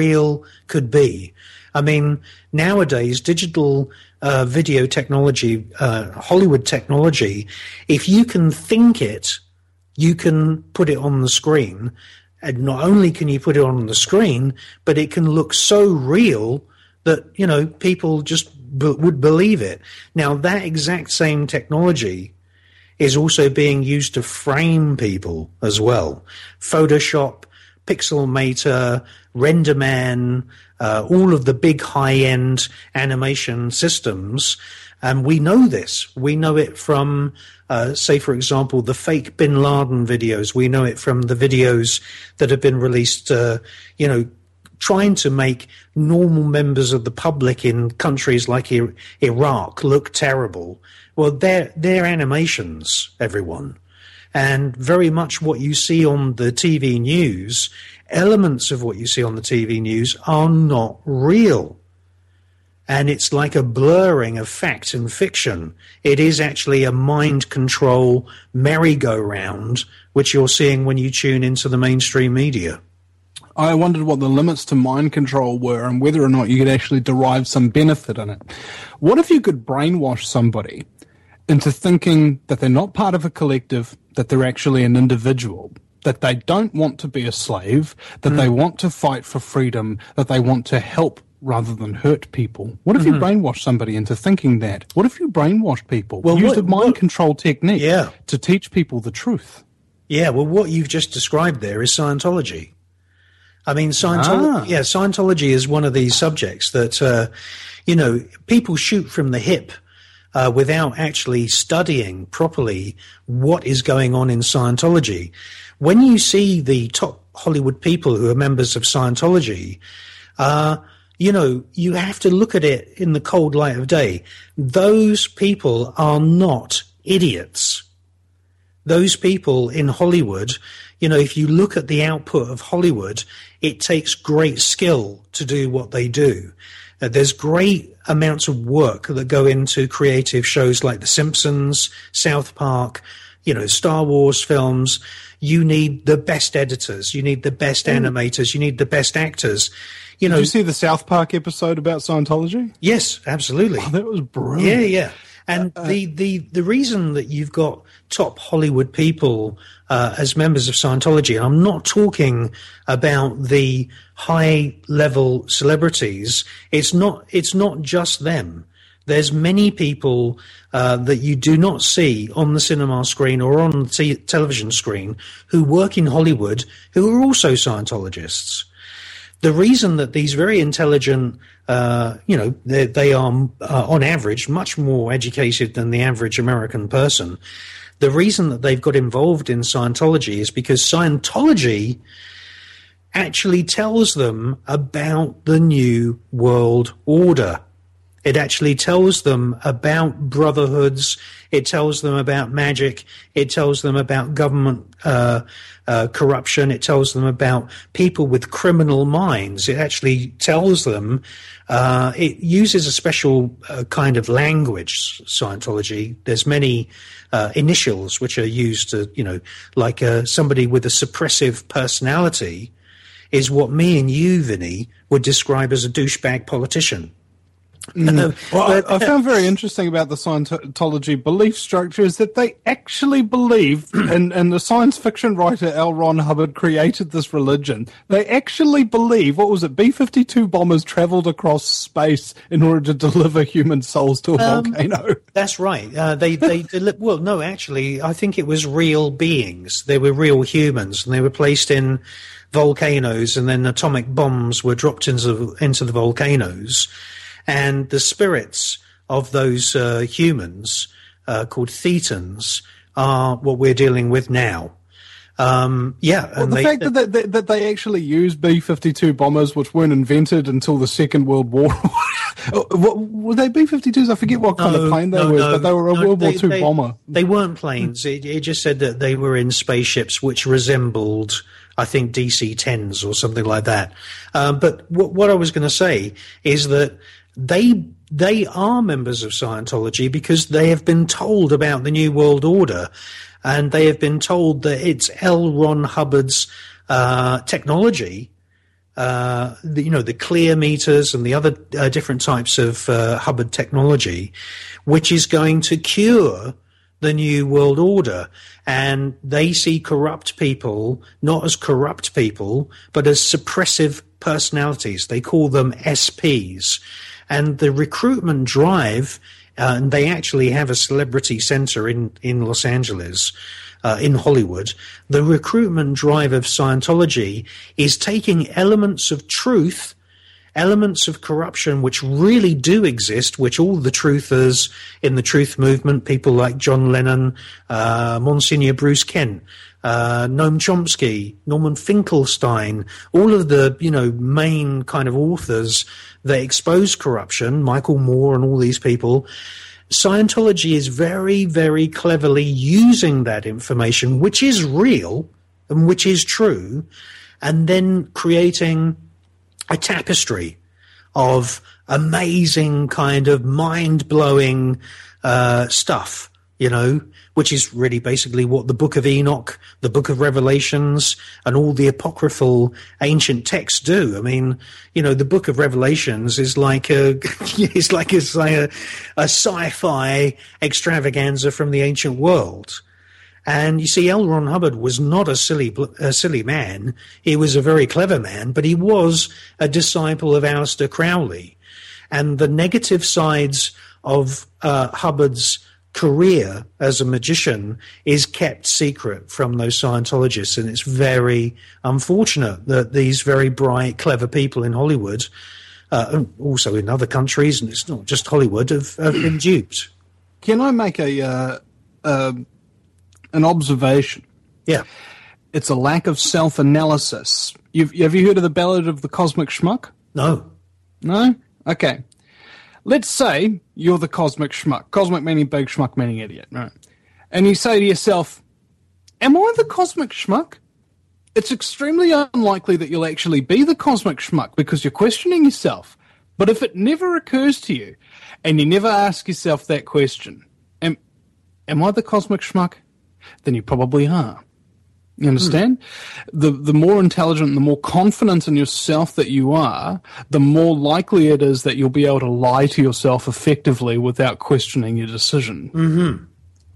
[SPEAKER 4] could be. I mean, nowadays, digital video technology, Hollywood technology, if you can think it, you can put it on the screen. And not only can you put it on the screen, but it can look so real that, you know, people just would believe it. Now, that exact same technology is also being used to frame people as well. Photoshop, Pixelmator, RenderMan, all of the big high-end animation systems. And we know this. We know it from, say, for example, the fake Bin Laden videos. We know it from the videos that have been released, you know, trying to make normal members of the public in countries like Iraq look terrible. Well, they're animations, everyone. And very much what you see on the TV news, elements of what you see on the TV news are not real. And it's like a blurring of fact and fiction. It is actually a mind control merry-go-round, which you're seeing when you tune into the mainstream media.
[SPEAKER 9] I wondered what the limits to mind control were and whether or not you could actually derive some benefit in it. What if you could brainwash somebody into thinking that they're not part of a collective, that they're actually an individual, that they don't want to be a slave, that they want to fight for freedom, that they want to help rather than hurt people? What if you brainwash somebody into thinking that? What if you brainwash people? Use a mind control technique to teach people the truth?
[SPEAKER 4] Yeah, well, what you've just described there is Scientology. I mean, Scientology is one of these subjects that, you know, people shoot from the hip without actually studying properly what is going on in Scientology. When you see the top Hollywood people who are members of Scientology, you know, you have to look at it in the cold light of day. Those people are not idiots. Those people in Hollywood, you know, if you look at the output of Hollywood, it takes great skill to do what they do. There's great amounts of work that go into creative shows like The Simpsons, South Park, you know, Star Wars films. You need the best editors. You need the best animators. You need the best actors. You know,
[SPEAKER 9] did you see the South Park episode about Scientology?
[SPEAKER 4] Yes, absolutely.
[SPEAKER 9] Oh, that was brilliant.
[SPEAKER 4] Yeah. And the reason that you've got top Hollywood people as members of Scientology, and I'm not talking about the high level celebrities. It's not just them. There's many people that you do not see on the cinema screen or on the television screen who work in Hollywood who are also Scientologists. The reason that these very intelligent, they are on average much more educated than the average American person. The reason that they've got involved in Scientology is because Scientology actually tells them about the New World Order. It actually tells them about brotherhoods. It tells them about magic. It tells them about government corruption. It tells them about people with criminal minds. It actually tells them, it uses a special kind of language, Scientology. There's many initials which are used to, like somebody with a suppressive personality is what me and you, Vinny, would describe as a douchebag politician.
[SPEAKER 9] Well, I found very interesting about the Scientology belief structure is that they actually believe, and the science fiction writer L. Ron Hubbard created this religion, they actually believe, B-52 bombers traveled across space in order to deliver human souls to a volcano.
[SPEAKER 4] That's right. No, actually, I think it was real beings. They were real humans, and they were placed in volcanoes, and then atomic bombs were dropped into the volcanoes. And the spirits of those humans, called Thetans, are what we're dealing with now. And
[SPEAKER 9] the fact that they actually used B-52 bombers, which weren't invented until the Second World War. Were they B-52s? I forget what kind of plane they were, but they were a World War II bomber.
[SPEAKER 4] They weren't planes. It just said that they were in spaceships which resembled, I think, DC-10s or something like that. But what I was going to say is that they are members of Scientology because they have been told about the New World Order, and they have been told that it's L. Ron Hubbard's technology, the clear meters and the other different types of Hubbard technology, which is going to cure the New World Order. And they see corrupt people not as corrupt people, but as suppressive personalities. They call them SPs. And the recruitment drive, and they actually have a celebrity center in Los Angeles, in Hollywood. The recruitment drive of Scientology is taking elements of truth, elements of corruption which really do exist, which all the truthers in the truth movement, people like John Lennon, Monsignor Bruce Kent, Noam Chomsky, Norman Finkelstein, all of the, main kind of authors that expose corruption, Michael Moore and all these people. Scientology is very, very cleverly using that information, which is real and which is true, and then creating a tapestry of amazing kind of mind-blowing stuff, which is really basically what the Book of Enoch, the Book of Revelations, and all the apocryphal ancient texts do. I mean, the Book of Revelations is like a sci-fi extravaganza from the ancient world. And you see, L. Ron Hubbard was not a silly man. He was a very clever man, but he was a disciple of Aleister Crowley. And the negative sides of Hubbard's career as a magician is kept secret from those Scientologists, and it's very unfortunate that these very bright, clever people in Hollywood, and also in other countries, and it's not just Hollywood, have been duped.
[SPEAKER 9] Can I make an observation?
[SPEAKER 4] Yeah.
[SPEAKER 9] It's a lack of self-analysis. Have you heard of the Ballad of the Cosmic Schmuck?
[SPEAKER 4] No.
[SPEAKER 9] No? Okay. Let's say you're the cosmic schmuck. Cosmic meaning big, schmuck meaning idiot, right? and you say to yourself, am I the cosmic schmuck? It's extremely unlikely that you'll actually be the cosmic schmuck because you're questioning yourself. But if it never occurs to you and you never ask yourself that question, am I the cosmic schmuck? Then you probably are. You understand? The more intelligent and the more confident in yourself that you are, the more likely it is that you'll be able to lie to yourself effectively without questioning your decision.
[SPEAKER 4] Mm-hmm.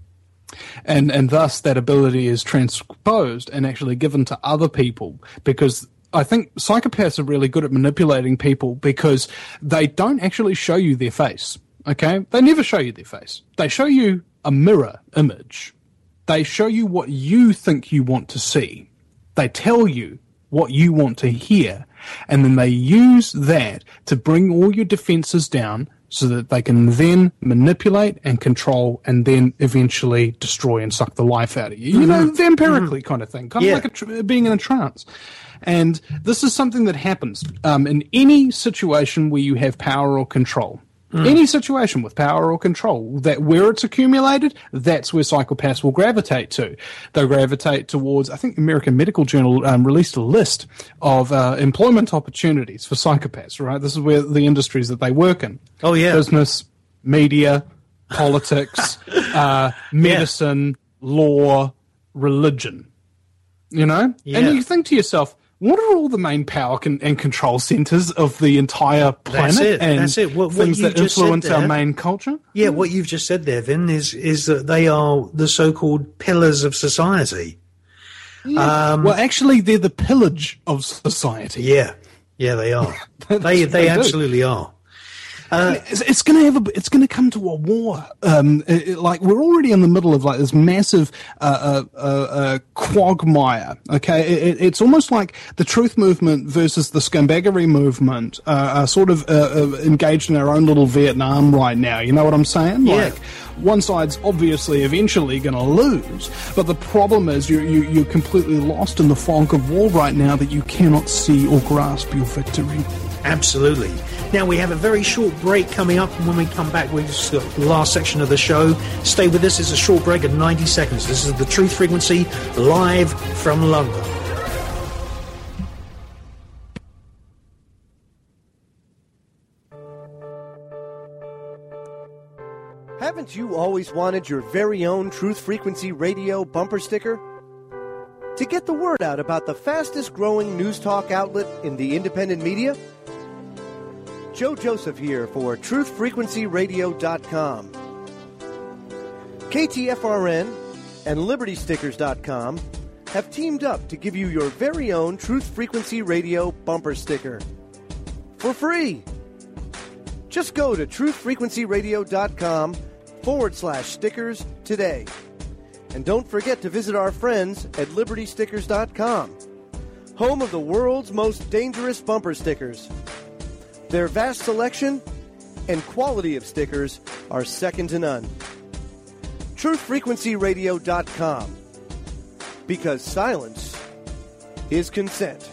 [SPEAKER 9] And thus that ability is transposed and actually given to other people, because I think psychopaths are really good at manipulating people because they don't actually show you their face, okay? They never show you their face. They show you a mirror image. They show you what you think you want to see. They tell you what you want to hear, and then they use that to bring all your defenses down so that they can then manipulate and control and then eventually destroy and suck the life out of you. You know, vampirically kind of thing, kind of like being in a trance. And this is something that happens in any situation where you have power or control. Any situation with power or control, that where it's accumulated, that's where psychopaths will gravitate to. They'll gravitate towards, I think the American Medical Journal released a list of employment opportunities for psychopaths, right? This is where the industries that they work in.
[SPEAKER 4] Oh, yeah.
[SPEAKER 9] Business, media, politics, medicine, law, religion. You know?
[SPEAKER 4] Yeah.
[SPEAKER 9] And you think to yourself, what are all the main power and control centers of the entire planet?
[SPEAKER 4] That's it. What
[SPEAKER 9] things that influence our main culture?
[SPEAKER 4] Yeah, what you've just said there, Vin, is that they are the so-called pillars of society.
[SPEAKER 9] Yeah. Well, actually, they're the pillage of society.
[SPEAKER 4] Yeah, they are. they absolutely are.
[SPEAKER 9] It's going to come to a war. Like we're already in the middle of like this massive quagmire. Okay, it's almost like the truth movement versus the scumbaggery movement are sort of engaged in our own little Vietnam right now. You know what I'm saying?
[SPEAKER 4] Yeah.
[SPEAKER 9] Like one side's obviously eventually going to lose, but the problem is you're completely lost in the fog of war right now that you cannot see or grasp your victory.
[SPEAKER 4] Absolutely. Now, we have a very short break coming up, and when we come back, we've just got the last section of the show. Stay with us. It's a short break of 90 seconds. This is the Truth Frequency, live from London.
[SPEAKER 18] Haven't you always wanted your very own Truth Frequency Radio bumper sticker? To get the word out about the fastest growing news talk outlet in the independent media? Joe Joseph here for TruthFrequencyRadio.com. KTFRN and LibertyStickers.com have teamed up to give you your very own Truth Frequency Radio bumper sticker for free. Just go to TruthFrequencyRadio.com/stickers today. And don't forget to visit our friends at LibertyStickers.com, home of the world's most dangerous bumper stickers. Their vast selection and quality of stickers are second to none. TruthFrequencyRadio.com, because silence is consent.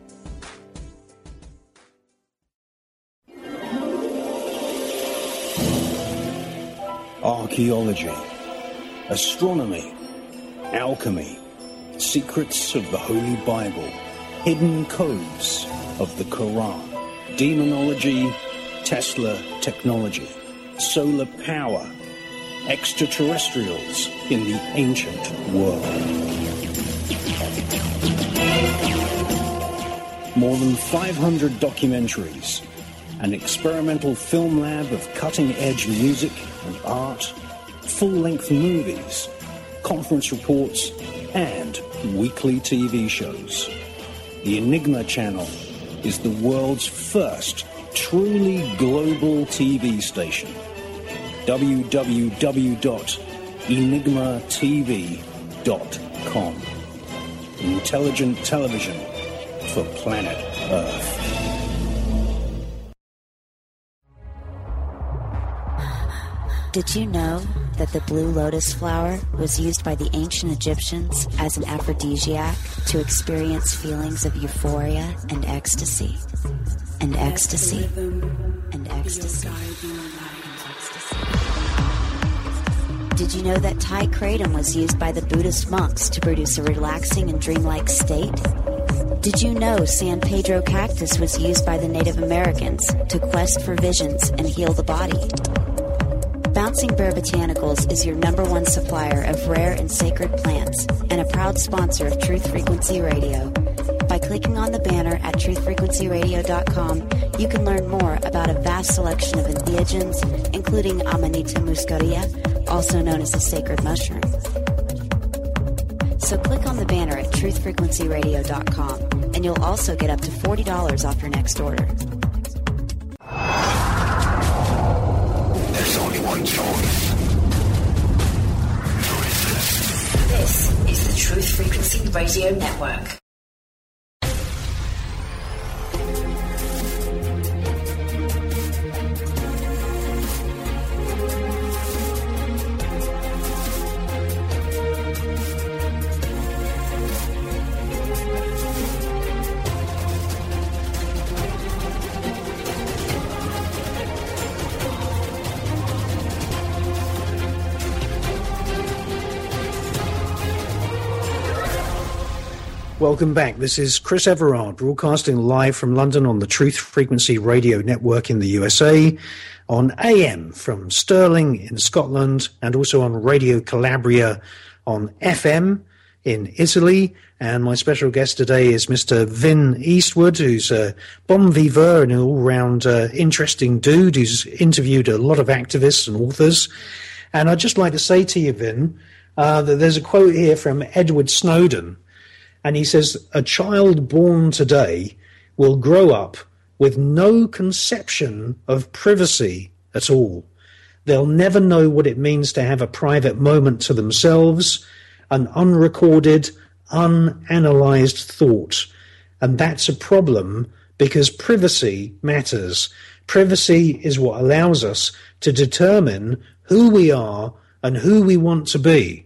[SPEAKER 19] Archaeology, astronomy, alchemy, secrets of the Holy Bible, hidden codes of the Quran, demonology, Tesla technology, solar power, extraterrestrials in the ancient world. More than 500 documentaries, an experimental film lab of cutting-edge music and art, full-length movies, conference reports, and weekly TV shows. The Enigma Channel is the world's first truly global TV station. www.enigmatv.com. Intelligent television for planet Earth.
[SPEAKER 20] Did you know that the blue lotus flower was used by the ancient Egyptians as an aphrodisiac to experience feelings of euphoria and ecstasy? And ecstasy. And ecstasy. Did you know that Thai kratom was used by the Buddhist monks to produce a relaxing and dreamlike state? Did you know San Pedro cactus was used by the Native Americans to quest for visions and heal the body? Bouncing Bear Botanicals is your #1 supplier of rare and sacred plants and a proud sponsor of Truth Frequency Radio. By clicking on the banner at truthfrequencyradio.com, you can learn more about a vast selection of entheogens, including Amanita muscaria, also known as the sacred mushroom. So click on the banner at truthfrequencyradio.com, and you'll also get up to $40 off your next order.
[SPEAKER 7] There's only one choice.
[SPEAKER 17] This is the Truth Frequency Radio Network.
[SPEAKER 4] Welcome back. This is Chris Everard, broadcasting live from London on the Truth Frequency Radio Network in the USA, on AM from Stirling in Scotland, and also on Radio Calabria on FM in Italy. And my special guest today is Mr. Vin Eastwood, who's a bon vivant and an all-round interesting dude who's interviewed a lot of activists and authors. And I'd just like to say to you, Vin, that there's a quote here from Edward Snowden. And he says, a child born today will grow up with no conception of privacy at all. They'll never know what it means to have a private moment to themselves, an unrecorded, unanalyzed thought. And that's a problem because privacy matters. Privacy is what allows us to determine who we are and who we want to be.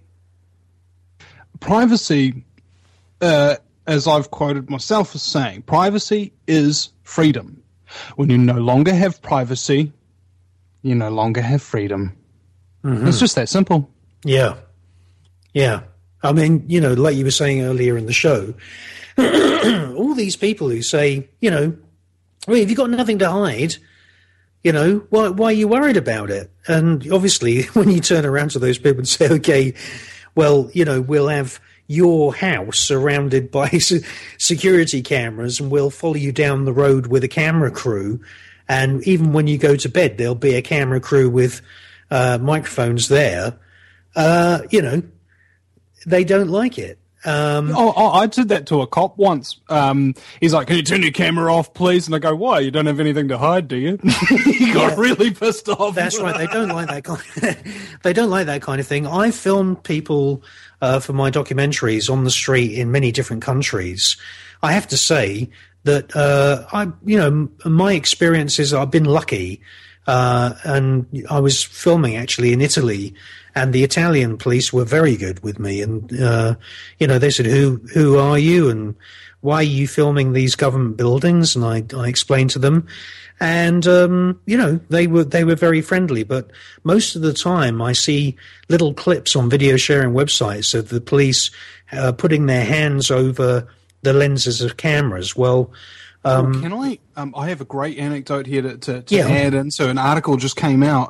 [SPEAKER 9] Privacy, as I've quoted myself as saying, privacy is freedom. When you no longer have privacy, you no longer have freedom. Mm-hmm. It's just that simple.
[SPEAKER 4] Yeah. Yeah. I mean, you know, like you were saying earlier in the show, all these people who say, you know, well, if you've got nothing to hide, you know, why are you worried about it? And obviously, when you turn around to those people and say, okay, well, you know, we'll have your house surrounded by security cameras and we'll follow you down the road with a camera crew. And even when you go to bed, there'll be a camera crew with microphones there. You know, they don't like it.
[SPEAKER 9] I did that to a cop once. He's like, can you turn your camera off, please? And I go, why? You don't have anything to hide, do you? He got really pissed off.
[SPEAKER 4] That's right. They don't like that they don't like that kind of thing. I filmed people for my documentaries on the street in many different countries. I have to say that my experiences, I've been lucky. And I was filming actually in Italy, and the Italian police were very good with me. And, they said, who are you and why are you filming these government buildings? And I explained to them. And, they were very friendly. But most of the time I see little clips on video sharing websites of the police putting their hands over the lenses of cameras. Well,
[SPEAKER 9] can I? I have a great anecdote here to add in. So an article just came out.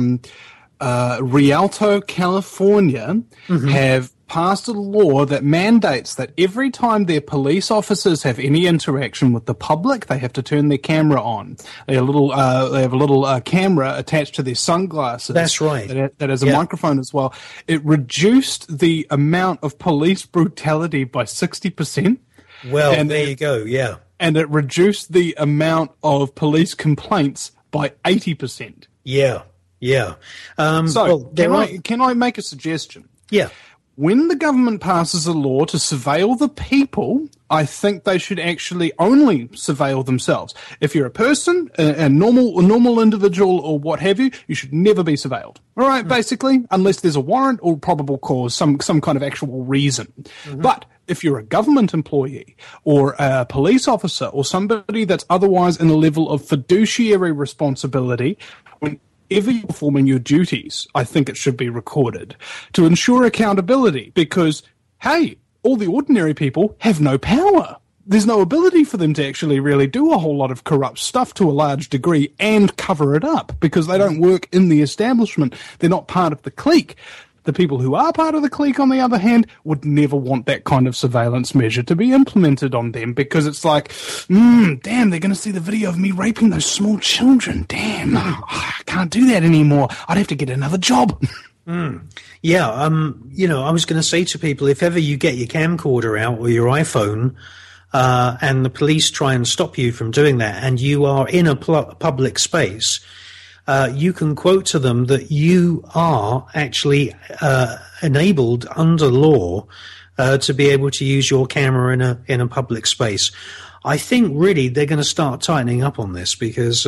[SPEAKER 9] Rialto, California, have passed a law that mandates that every time their police officers have any interaction with the public, they have to turn their camera on. They have a little camera attached to their sunglasses.
[SPEAKER 4] That's right.
[SPEAKER 9] That has a microphone as well. It reduced the amount of police brutality by 60%.
[SPEAKER 4] Well, and there you go. Yeah.
[SPEAKER 9] And it reduced the amount of police complaints by 80%.
[SPEAKER 4] Yeah, yeah.
[SPEAKER 9] Can I make a suggestion?
[SPEAKER 4] Yeah.
[SPEAKER 9] When the government passes a law to surveil the people, I think they should actually only surveil themselves. If you're a person, a normal individual or what have you, you should never be surveilled. All right, basically, unless there's a warrant or probable cause, some kind of actual reason. Mm-hmm. But if you're a government employee or a police officer or somebody that's otherwise in a level of fiduciary responsibility, whenever you're performing your duties, I think it should be recorded to ensure accountability because, hey, all the ordinary people have no power. There's no ability for them to actually really do a whole lot of corrupt stuff to a large degree and cover it up because they don't work in the establishment. They're not part of the clique. The people who are part of the clique, on the other hand, would never want that kind of surveillance measure to be implemented on them because it's like, damn, they're going to see the video of me raping those small children. Damn, I can't do that anymore. I'd have to get another job.
[SPEAKER 4] Yeah, I was going to say to people, if ever you get your camcorder out or your iPhone and the police try and stop you from doing that and you are in a public space, you can quote to them that you are actually enabled under law to be able to use your camera in a public space. I think really they're going to start tightening up on this because,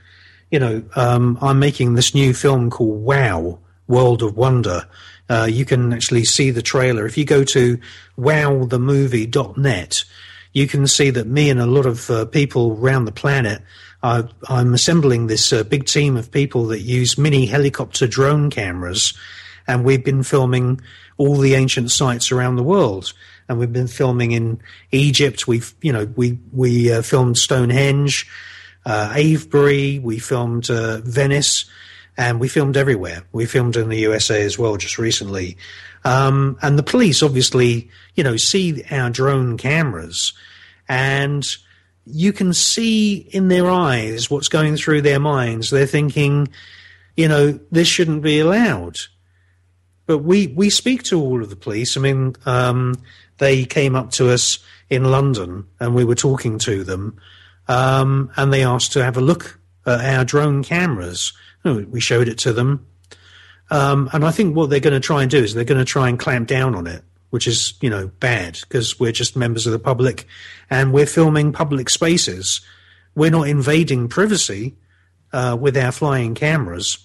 [SPEAKER 4] I'm making this new film called WOW, World of Wonder. You can actually see the trailer. If you go to wowthemovie.net, you can see that me and a lot of people around the planet, I'm assembling this big team of people that use mini helicopter drone cameras, and we've been filming all the ancient sites around the world. And we've been filming in Egypt. We filmed Stonehenge, Avebury. We filmed Venice. And we filmed everywhere. We filmed in the USA as well just recently. And the police obviously, see our drone cameras and you can see in their eyes what's going through their minds. They're thinking, this shouldn't be allowed. But we speak to all of the police. I mean, they came up to us in London and we were talking to them. And they asked to have a look at our drone cameras. We showed it to them. And I think what they're going to try and do is they're going to try and clamp down on it, which is, bad because we're just members of the public and we're filming public spaces. We're not invading privacy with our flying cameras.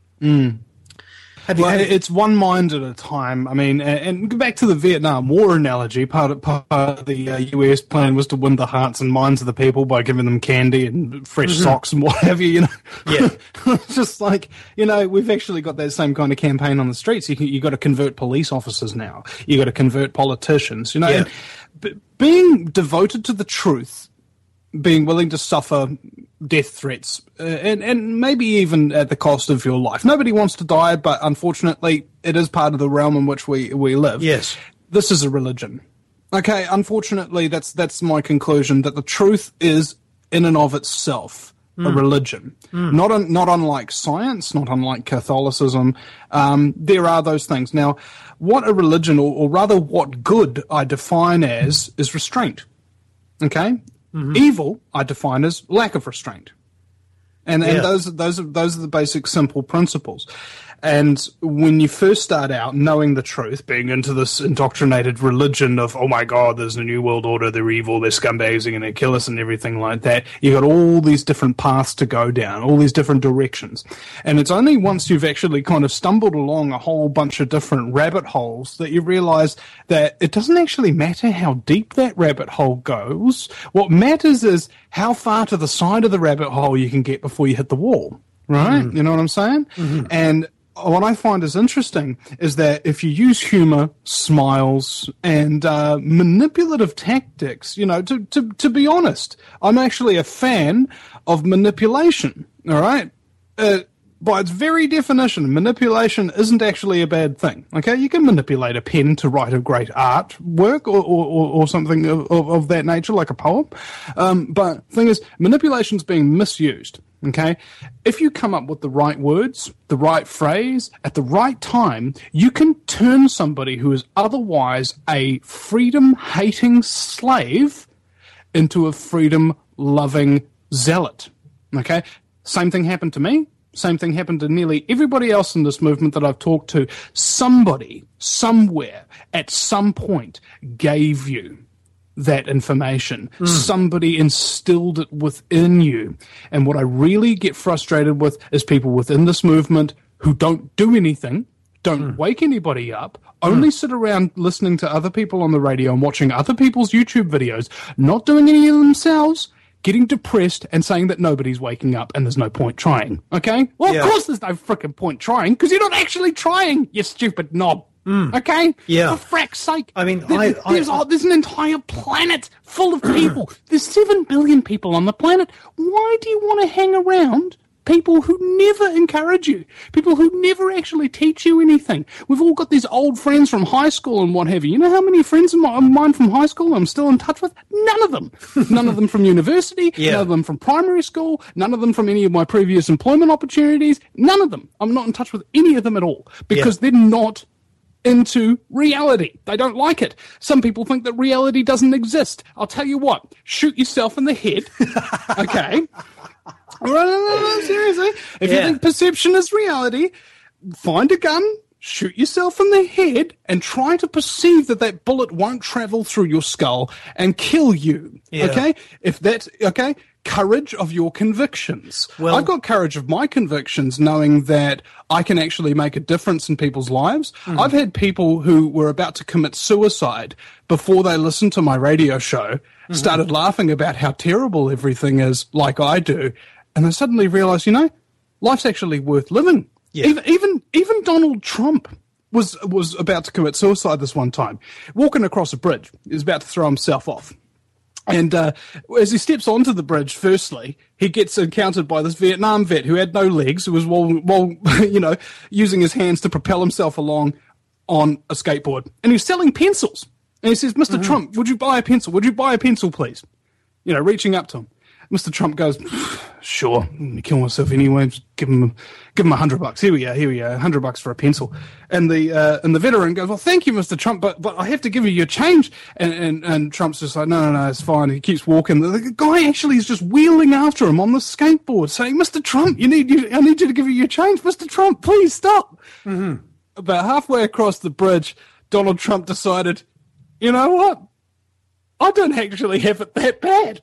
[SPEAKER 9] It's one mind at a time. I mean, and go back to the Vietnam War analogy. Part of the US plan was to win the hearts and minds of the people by giving them candy and fresh socks and what have you.
[SPEAKER 4] Yeah,
[SPEAKER 9] it's just like we've actually got that same kind of campaign on the streets. You got to convert police officers now. You got to convert politicians.
[SPEAKER 4] Yeah.
[SPEAKER 9] Being devoted to the truth, being willing to suffer death threats, and maybe even at the cost of your life. Nobody wants to die, but unfortunately, it is part of the realm in which we live.
[SPEAKER 4] Yes.
[SPEAKER 9] This is a religion. Okay, unfortunately, that's my conclusion, that the truth is, in and of itself, a religion. Not unlike science, not unlike Catholicism. There are those things. Now, what a religion, or rather what good I define as, is restraint. Okay? Evil, I define as lack of restraint, and those are the basic simple principles. And when you first start out knowing the truth, being into this indoctrinated religion of, oh my God, there's a new world order, they're evil, they're scumbags, they're going to kill us and everything like that, you got all these different paths to go down, all these different directions. And it's only once you've actually kind of stumbled along a whole bunch of different rabbit holes that you realize that it doesn't actually matter how deep that rabbit hole goes. What matters is how far to the side of the rabbit hole you can get before you hit the wall, right? You know what I'm saying? And what I find is interesting is that if you use humor, smiles, and manipulative tactics, to be honest, I'm actually a fan of manipulation, all right? By its very definition, manipulation isn't actually a bad thing, okay? You can manipulate a pen to write a great art work or something of that nature, like a poem. But the thing is, manipulation's being misused. Okay, if you come up with the right words, the right phrase, at the right time, you can turn somebody who is otherwise a freedom-hating slave into a freedom-loving zealot. Okay, same thing happened to me. Same thing happened to nearly everybody else in this movement that I've talked to. Somebody, somewhere, at some point, gave you that information. Somebody instilled it within you. And what I really get frustrated with is people within this movement who don't do anything, don't wake anybody up, only sit around listening to other people on the radio and watching other people's YouTube videos, not doing any of themselves, getting depressed and saying that nobody's waking up and there's no point trying. Okay? Well, of course there's no freaking point trying because you're not actually trying, you stupid knob. Okay?
[SPEAKER 4] Yeah.
[SPEAKER 9] For frack's sake.
[SPEAKER 4] I mean,
[SPEAKER 9] there's an entire planet full of people. There's 7 billion people on the planet. Why do you want to hang around people who never encourage you? People who never actually teach you anything. We've all got these old friends from high school and what have you. You know how many friends of mine from high school I'm still in touch with? None of them. None of them from university. None of them from primary school. None of them from any of my previous employment opportunities. None of them. I'm not in touch with any of them at all because they're not into reality. They don't like it. Some people think that reality doesn't exist. I'll tell you what, shoot yourself in the head. Okay? No, seriously. If you think perception is reality, find a gun, shoot yourself in the head, and try to perceive that bullet won't travel through your skull and kill you. Okay? If that's okay, courage of your convictions. Well, I've got courage of my convictions, knowing that I can actually make a difference in people's lives. I've had people who were about to commit suicide before they listened to my radio show, started laughing about how terrible everything is, like I do, and they suddenly realized, life's actually worth living. Even Donald Trump was about to commit suicide this one time, walking across a bridge. He was about to throw himself off. And as he steps onto the bridge, firstly, he gets encountered by this Vietnam vet who had no legs, who was, using his hands to propel himself along on a skateboard. And he was selling pencils. And he says, Mr. Trump, would you buy a pencil? Would you buy a pencil, please? Reaching up to him. Mr. Trump goes, sure, I'm going to kill myself anyway. Just give him $100. Here we go, $100 for a pencil. And the veteran goes, well, thank you, Mr. Trump, but I have to give you your change. And Trump's just like, no, it's fine. He keeps walking. The guy actually is just wheeling after him on the skateboard, saying, Mr. Trump, I need you to give you your change. Mr. Trump, please stop. About halfway across the bridge, Donald Trump decided, you know what? I don't actually have it that bad.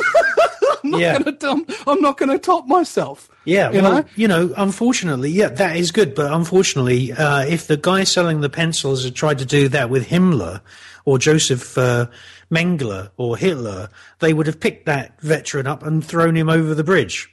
[SPEAKER 9] I'm not going to top myself.
[SPEAKER 4] Unfortunately, that is good. But unfortunately, if the guy selling the pencils had tried to do that with Himmler or Joseph Mengele or Hitler, they would have picked that veteran up and thrown him over the bridge.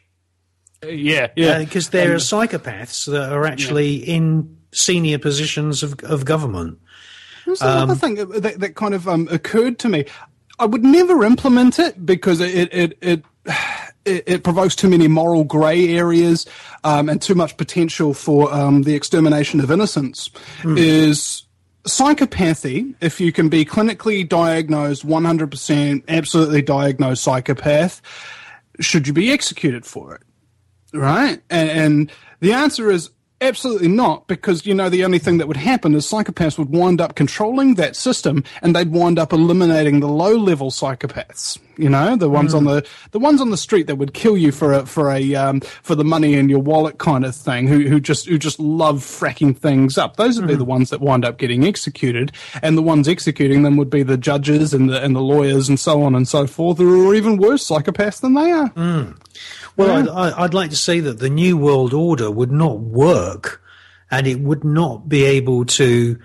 [SPEAKER 4] Because there are psychopaths that are actually in senior positions of government.
[SPEAKER 9] There's another thing that kind of occurred to me. I would never implement it because it provokes too many moral grey areas and too much potential for the extermination of innocence. Is psychopathy, if you can be clinically diagnosed 100%, absolutely diagnosed psychopath, should you be executed for it? Right? And the answer is absolutely not, because, the only thing that would happen is psychopaths would wind up controlling that system, and they'd wind up eliminating the low-level psychopaths. The ones on the street that would kill you for the money in your wallet kind of thing, who just love fracking things up. Those would be the ones that wind up getting executed, and the ones executing them would be the judges and the lawyers and so on and so forth, who are even worse psychopaths than they are.
[SPEAKER 4] Well, I'd like to say that the New World Order would not work, and it would not be able to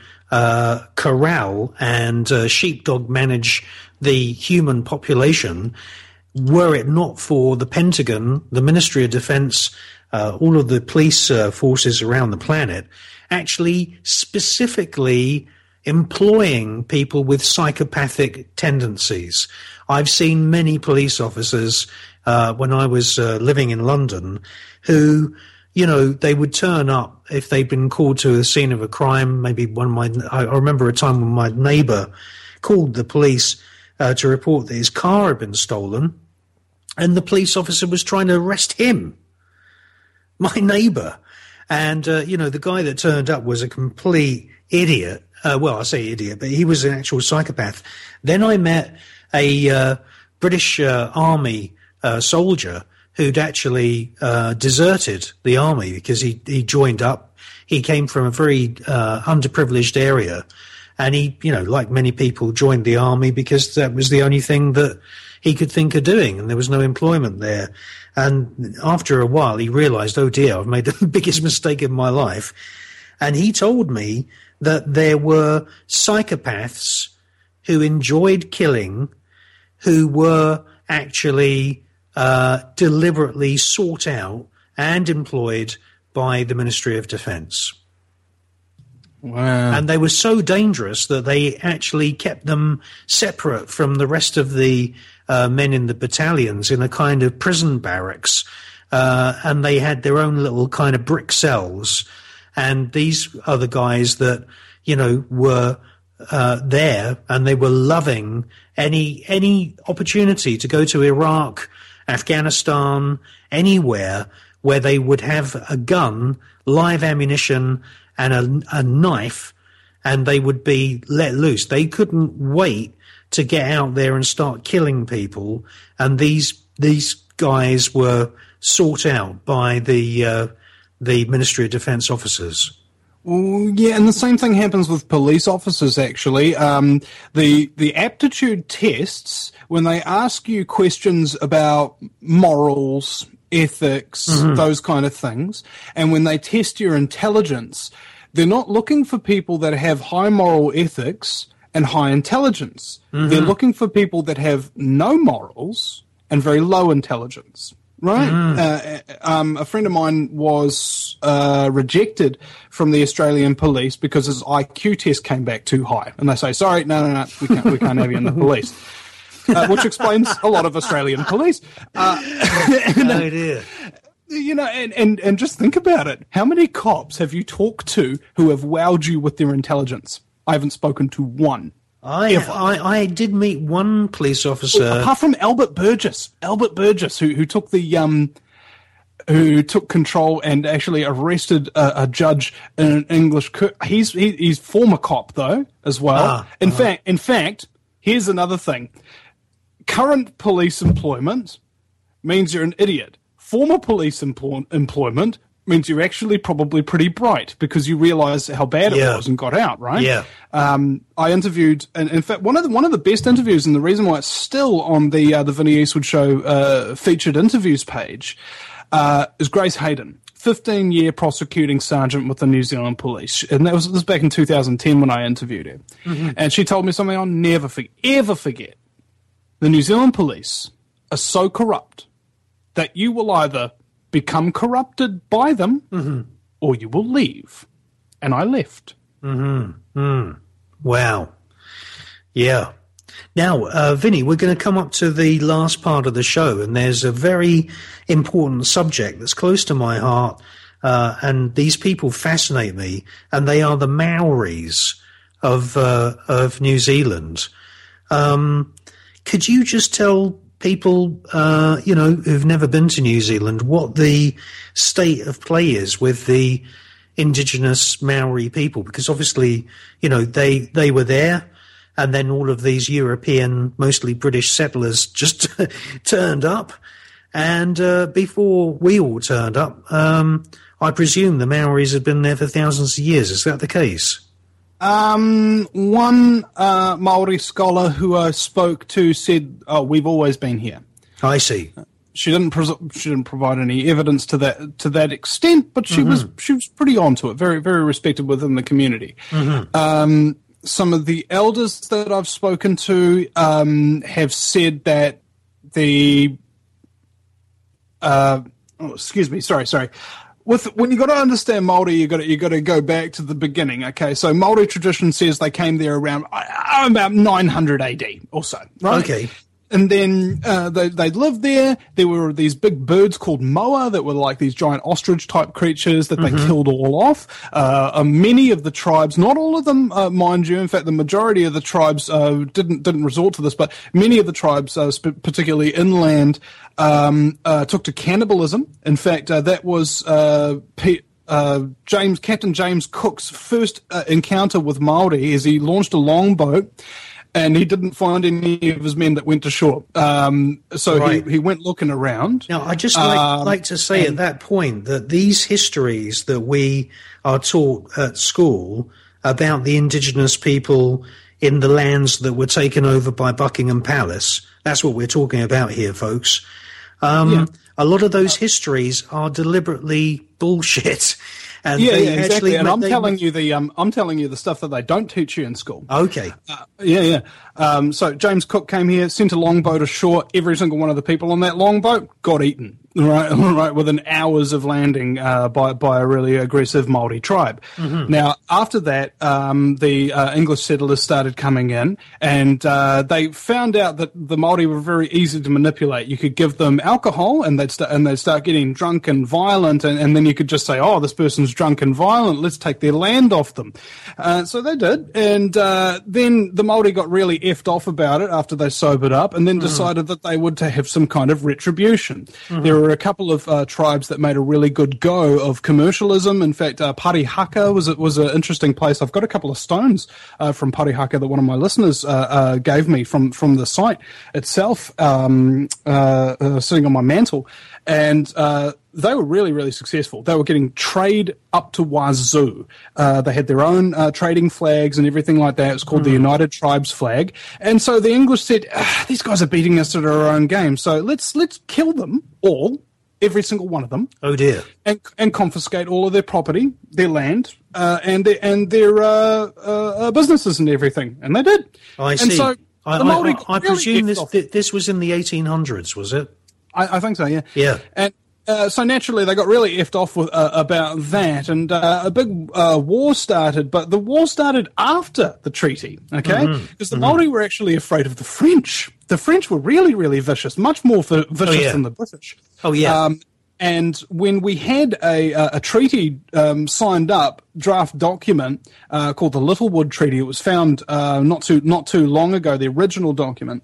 [SPEAKER 4] corral and sheepdog manage the human population were it not for the Pentagon, the Ministry of Defense, all of the police forces around the planet actually specifically employing people with psychopathic tendencies. I've seen many police officers when I was living in London who, they would turn up if they'd been called to the scene of a crime. Maybe I remember a time when my neighbour called the police to report that his car had been stolen, and the police officer was trying to arrest him, my neighbour. And, the guy that turned up was a complete idiot. Well, I say idiot, but he was an actual psychopath. Then I met a British Army soldier who'd actually deserted the army because he joined up. He came from a very underprivileged area, and he, like many people, joined the army because that was the only thing that he could think of doing, and there was no employment there. And after a while, he realized, oh dear, I've made the biggest mistake of my life. And he told me that there were psychopaths who enjoyed killing, who were actually deliberately sought out and employed by the Ministry of Defence.
[SPEAKER 9] Wow.
[SPEAKER 4] And they were so dangerous that they actually kept them separate from the rest of the men in the battalions in a kind of prison barracks. And they had their own little kind of brick cells. And these are the guys that, were there, and they were loving any opportunity to go to Iraq, Afghanistan, anywhere where they would have a gun, live ammunition, and a knife, and they would be let loose. They couldn't wait to get out there and start killing people. And these guys were sought out by the Ministry of Defence officers.
[SPEAKER 9] Well, yeah, and the same thing happens with police officers, actually. The aptitude tests, when they ask you questions about morals, ethics, those kind of things, and when they test your intelligence, they're not looking for people that have high moral ethics and high intelligence. They're looking for people that have no morals and very low intelligence. Right. A friend of mine was rejected from the Australian police because his IQ test came back too high, and they say, "Sorry, no, we can't have you in the police," which explains a lot of Australian police.
[SPEAKER 4] Oh dear.
[SPEAKER 9] And just think about it. How many cops have you talked to who have wowed you with their intelligence? I haven't spoken to one.
[SPEAKER 4] I did meet one police officer,
[SPEAKER 9] apart from Albert Burgess, who took the who took control and actually arrested a judge in an English. He's former cop though as well. In fact, here's another thing: current police employment means you're an idiot. Former police employment means you're actually probably pretty bright because you realise how bad it was and got out, right?
[SPEAKER 4] Yeah.
[SPEAKER 9] I interviewed, and in fact, one of the best interviews, and the reason why it's still on the Vinnie Eastwood Show featured interviews page, is Grace Hayden, 15-year prosecuting sergeant with the New Zealand Police, and this was back in 2010 when I interviewed her, and she told me something I'll never ever forget. The New Zealand Police are so corrupt that you will either become corrupted by them or you will leave. And I left.
[SPEAKER 4] Wow. Yeah. Now, Vinny, we're going to come up to the last part of the show, and there's a very important subject that's close to my heart, and these people fascinate me, and they are the Maoris of New Zealand. Could you just tell people, who've never been to New Zealand, what the state of play is with the indigenous Maori people? Because obviously, they were there, and then all of these European, mostly British settlers just turned up. And before we all turned up, I presume the Maoris had been there for thousands of years. Is that the case?
[SPEAKER 9] One Maori scholar who I spoke to said, "Oh, we've always been here."
[SPEAKER 4] I see.
[SPEAKER 9] She didn't provide any evidence to that extent, but she was pretty onto it. Very, very respected within the community. Some of the elders that I've spoken to have said that sorry. When you got to understand Māori, you got to go back to the beginning. Okay, so Māori tradition says they came there around about 900 AD or so. Right? Okay. And then they lived there. There were these big birds called moa that were like these giant ostrich-type creatures that they killed all off. Many of the tribes, not all of them, mind you, in fact, the majority of the tribes didn't resort to this, but many of the tribes, particularly inland, took to cannibalism. In fact, that was Captain James Cook's first encounter with Māori, as he launched a longboat. And he didn't find any of his men that went to shore. He went looking around.
[SPEAKER 4] Now, I just like to say at that point that these histories that we are taught at school about the indigenous people in the lands that were taken over by Buckingham Palace, that's what we're talking about here, folks. A lot of those histories are deliberately bullshit. And
[SPEAKER 9] exactly. And I'm telling you the stuff that they don't teach you in school.
[SPEAKER 4] Okay.
[SPEAKER 9] So James Cook came here, sent a longboat ashore. Every single one of the people on that longboat got eaten. Right, within hours of landing by a really aggressive Māori tribe.
[SPEAKER 4] Mm-hmm.
[SPEAKER 9] Now, after that, the English settlers started coming in, and they found out that the Māori were very easy to manipulate. You could give them alcohol, and they'd start getting drunk and violent, and then you could just say, "Oh, this person's drunk and violent. Let's take their land off them." So they did, and then the Māori got really effed off about it after they sobered up, and then decided that they would have some kind of retribution.
[SPEAKER 4] Mm-hmm.
[SPEAKER 9] There were a couple of tribes that made a really good go of commercialism. In fact, Parihaka was an interesting place. I've got a couple of stones from Parihaka that one of my listeners gave me from the site itself, sitting on my mantle, and they were really, really successful. They were getting trade up to wazoo. They had their own trading flags and everything like that. It was called the United Tribes flag. And so the English said, these guys are beating us at our own game, so let's kill them all, every single one of them.
[SPEAKER 4] Oh dear!
[SPEAKER 9] And confiscate all of their property, their land, and their businesses and everything. And they did.
[SPEAKER 4] I see.
[SPEAKER 9] And so
[SPEAKER 4] I presume this was in the 1800s, was it?
[SPEAKER 9] I think so. Yeah.
[SPEAKER 4] Yeah.
[SPEAKER 9] And so naturally they got really effed off with, about that, and a big war started. But the war started after the treaty, okay? Because the Māori were actually afraid of the French. The French were really, really vicious, much more vicious than the British.
[SPEAKER 4] Oh, yeah.
[SPEAKER 9] And when we had a treaty signed up, draft document called the Littlewood Treaty, it was found not too long ago, the original document.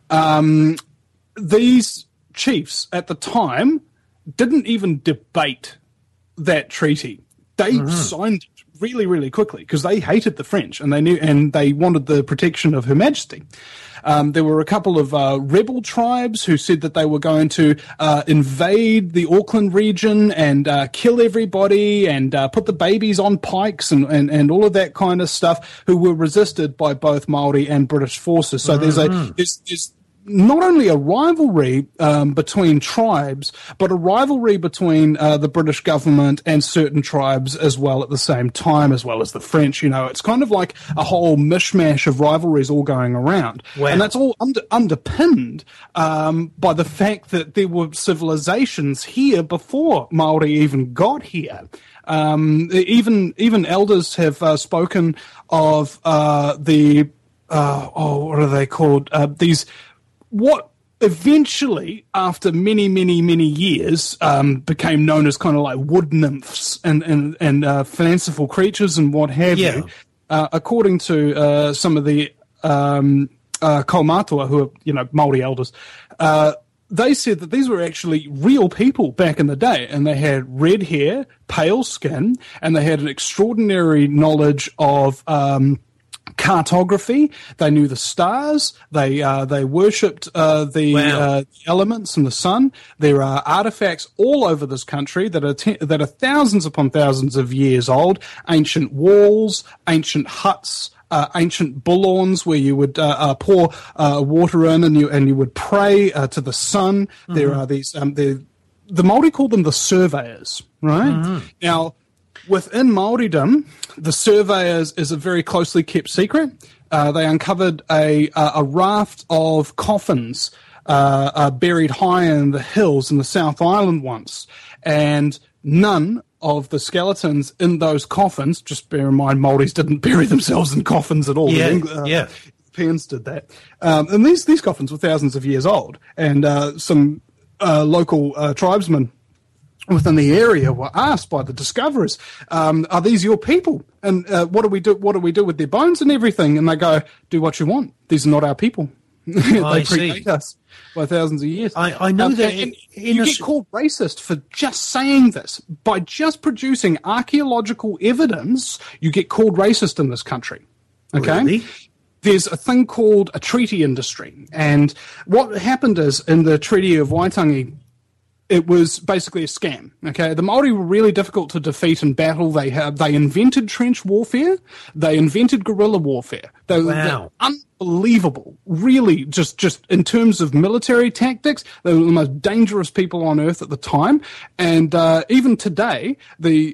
[SPEAKER 9] These chiefs at the time didn't even debate that treaty. They signed it really, really quickly because they hated the French and they wanted the protection of Her Majesty. There were a couple of rebel tribes who said that they were going to invade the Auckland region and kill everybody and put the babies on pikes and all of that kind of stuff, who were resisted by both Māori and British forces. So there's not only a rivalry between tribes, but a rivalry between the British government and certain tribes as well at the same time, as well as the French. You know, it's kind of like a whole mishmash of rivalries all going around.
[SPEAKER 4] Wow.
[SPEAKER 9] And that's all underpinned by the fact that there were civilizations here before Māori even got here. Even elders have spoken of what are they called? What eventually, after many, many, many years, became known as kind of like wood nymphs and fanciful creatures and what have you. According to some of the Kaumatua, who are, Māori elders, they said that these were actually real people back in the day, and they had red hair, pale skin, and they had an extraordinary knowledge of cartography. They knew the stars. They worshipped the elements and the sun. There are artifacts all over this country that are thousands upon thousands of years old. Ancient walls, ancient huts, ancient bullorns where you would pour water in and you would pray to the sun. There are these. The Māori call them the surveyors, right? Now, within Māoridom, the surveyors is a very closely kept secret. They uncovered a raft of coffins buried high in the hills in the South Island once, and none of the skeletons in those coffins, just bear in mind Māoris didn't bury themselves in coffins at all. Europeans did that. And these coffins were thousands of years old, and some local tribesmen within the area were asked by the discoverers, are these your people? And what do we do with their bones and everything? And they go, do what you want. These are not our people. They predate us by thousands of years.
[SPEAKER 4] I know that.
[SPEAKER 9] You get called racist for just saying this. By just producing archaeological evidence, you get called racist in this country. Okay?
[SPEAKER 4] Really?
[SPEAKER 9] There's a thing called a treaty industry. And what happened is, in the Treaty of Waitangi, it was basically a scam. Okay, the Māori were really difficult to defeat in battle. They invented trench warfare. They invented guerrilla warfare. They're unbelievable. Really, just in terms of military tactics, they were the most dangerous people on earth at the time. And even today, the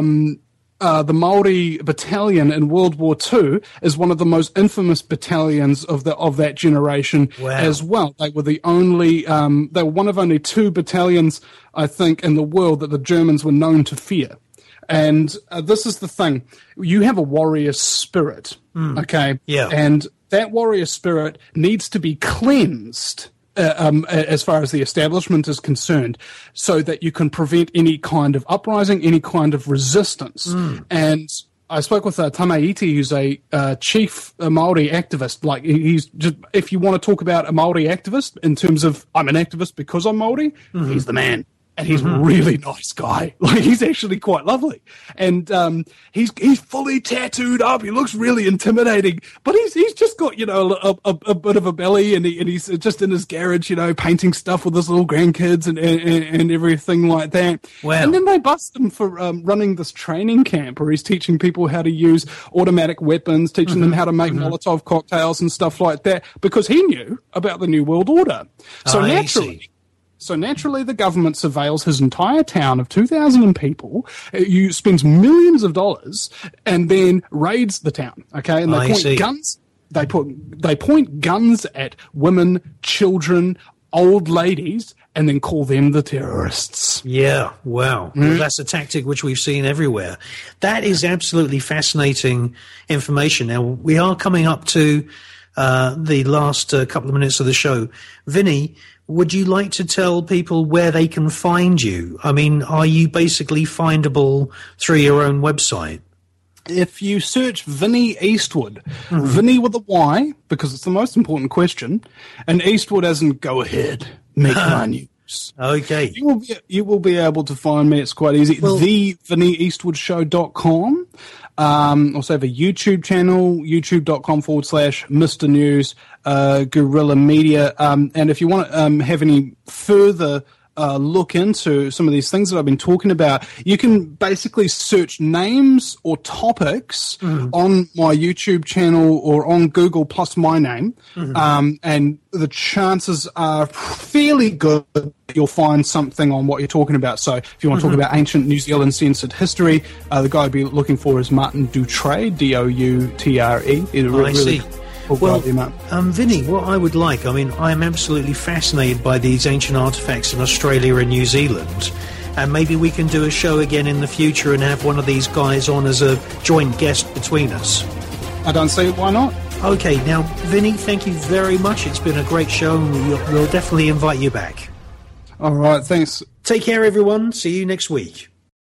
[SPEAKER 9] Māori battalion in World War II is one of the most infamous battalions of that generation as well. They were the only, they were one of only 2 battalions, I think, in the world that the Germans were known to fear. And this is the thing. You have a warrior spirit, okay?
[SPEAKER 4] Yeah.
[SPEAKER 9] And that warrior spirit needs to be cleansed as far as the establishment is concerned, so that you can prevent any kind of uprising, any kind of resistance. And I spoke with Tamaiti, who's a chief Māori activist. Like, he's just, if you want to talk about a Māori activist in terms of I'm an activist because I'm Māori, he's the man. And he's a really nice guy. Like, he's actually quite lovely. And he's fully tattooed up. He looks really intimidating. But he's just got, you know, a bit of a belly, and he's just in his garage, you know, painting stuff with his little grandkids and everything like that.
[SPEAKER 4] Wow.
[SPEAKER 9] And then they bust him for running this training camp where he's teaching people how to use automatic weapons, teaching them how to make Molotov cocktails and stuff like that, because he knew about the New World Order. So naturally, the government surveils his entire town of 2,000 people, spends millions of dollars, and then raids the town. Okay, and they point guns. They point guns at women, children, old ladies, and then call them the terrorists.
[SPEAKER 4] Yeah, wow. Well, that's a tactic which we've seen everywhere. That is absolutely fascinating information. Now, we are coming up to the last couple of minutes of the show. Vinny, would you like to tell people where they can find you? I mean, are you basically findable through your own website?
[SPEAKER 9] If you search Vinny Eastwood, Vinny with a Y, because it's the most important question, and Eastwood as in go ahead, make my news.
[SPEAKER 4] Okay.
[SPEAKER 9] You will be able to find me. It's quite easy.
[SPEAKER 4] Well,
[SPEAKER 9] TheVinnyEastwoodShow.com. Also have a YouTube channel, youtube.com/Mr. News, Guerrilla Media. And if you want to have any further look into some of these things that I've been talking about, you can basically search names or topics on my YouTube channel or on Google plus my name, and the chances are fairly good that you'll find something on what you're talking about. So if you want to talk about ancient New Zealand censored history, the guy I'd be looking for is Martin Doutre, Doutre.
[SPEAKER 4] I see. Well, Vinny, what I would like, I mean, I am absolutely fascinated by these ancient artifacts in Australia and New Zealand, and maybe we can do a show again in the future and have one of these guys on as a joint guest between us.
[SPEAKER 9] I don't see why not.
[SPEAKER 4] Okay, now, Vinny, thank you very much. It's been a great show, and we'll definitely invite you back.
[SPEAKER 9] All right, thanks.
[SPEAKER 4] Take care, everyone. See you next week.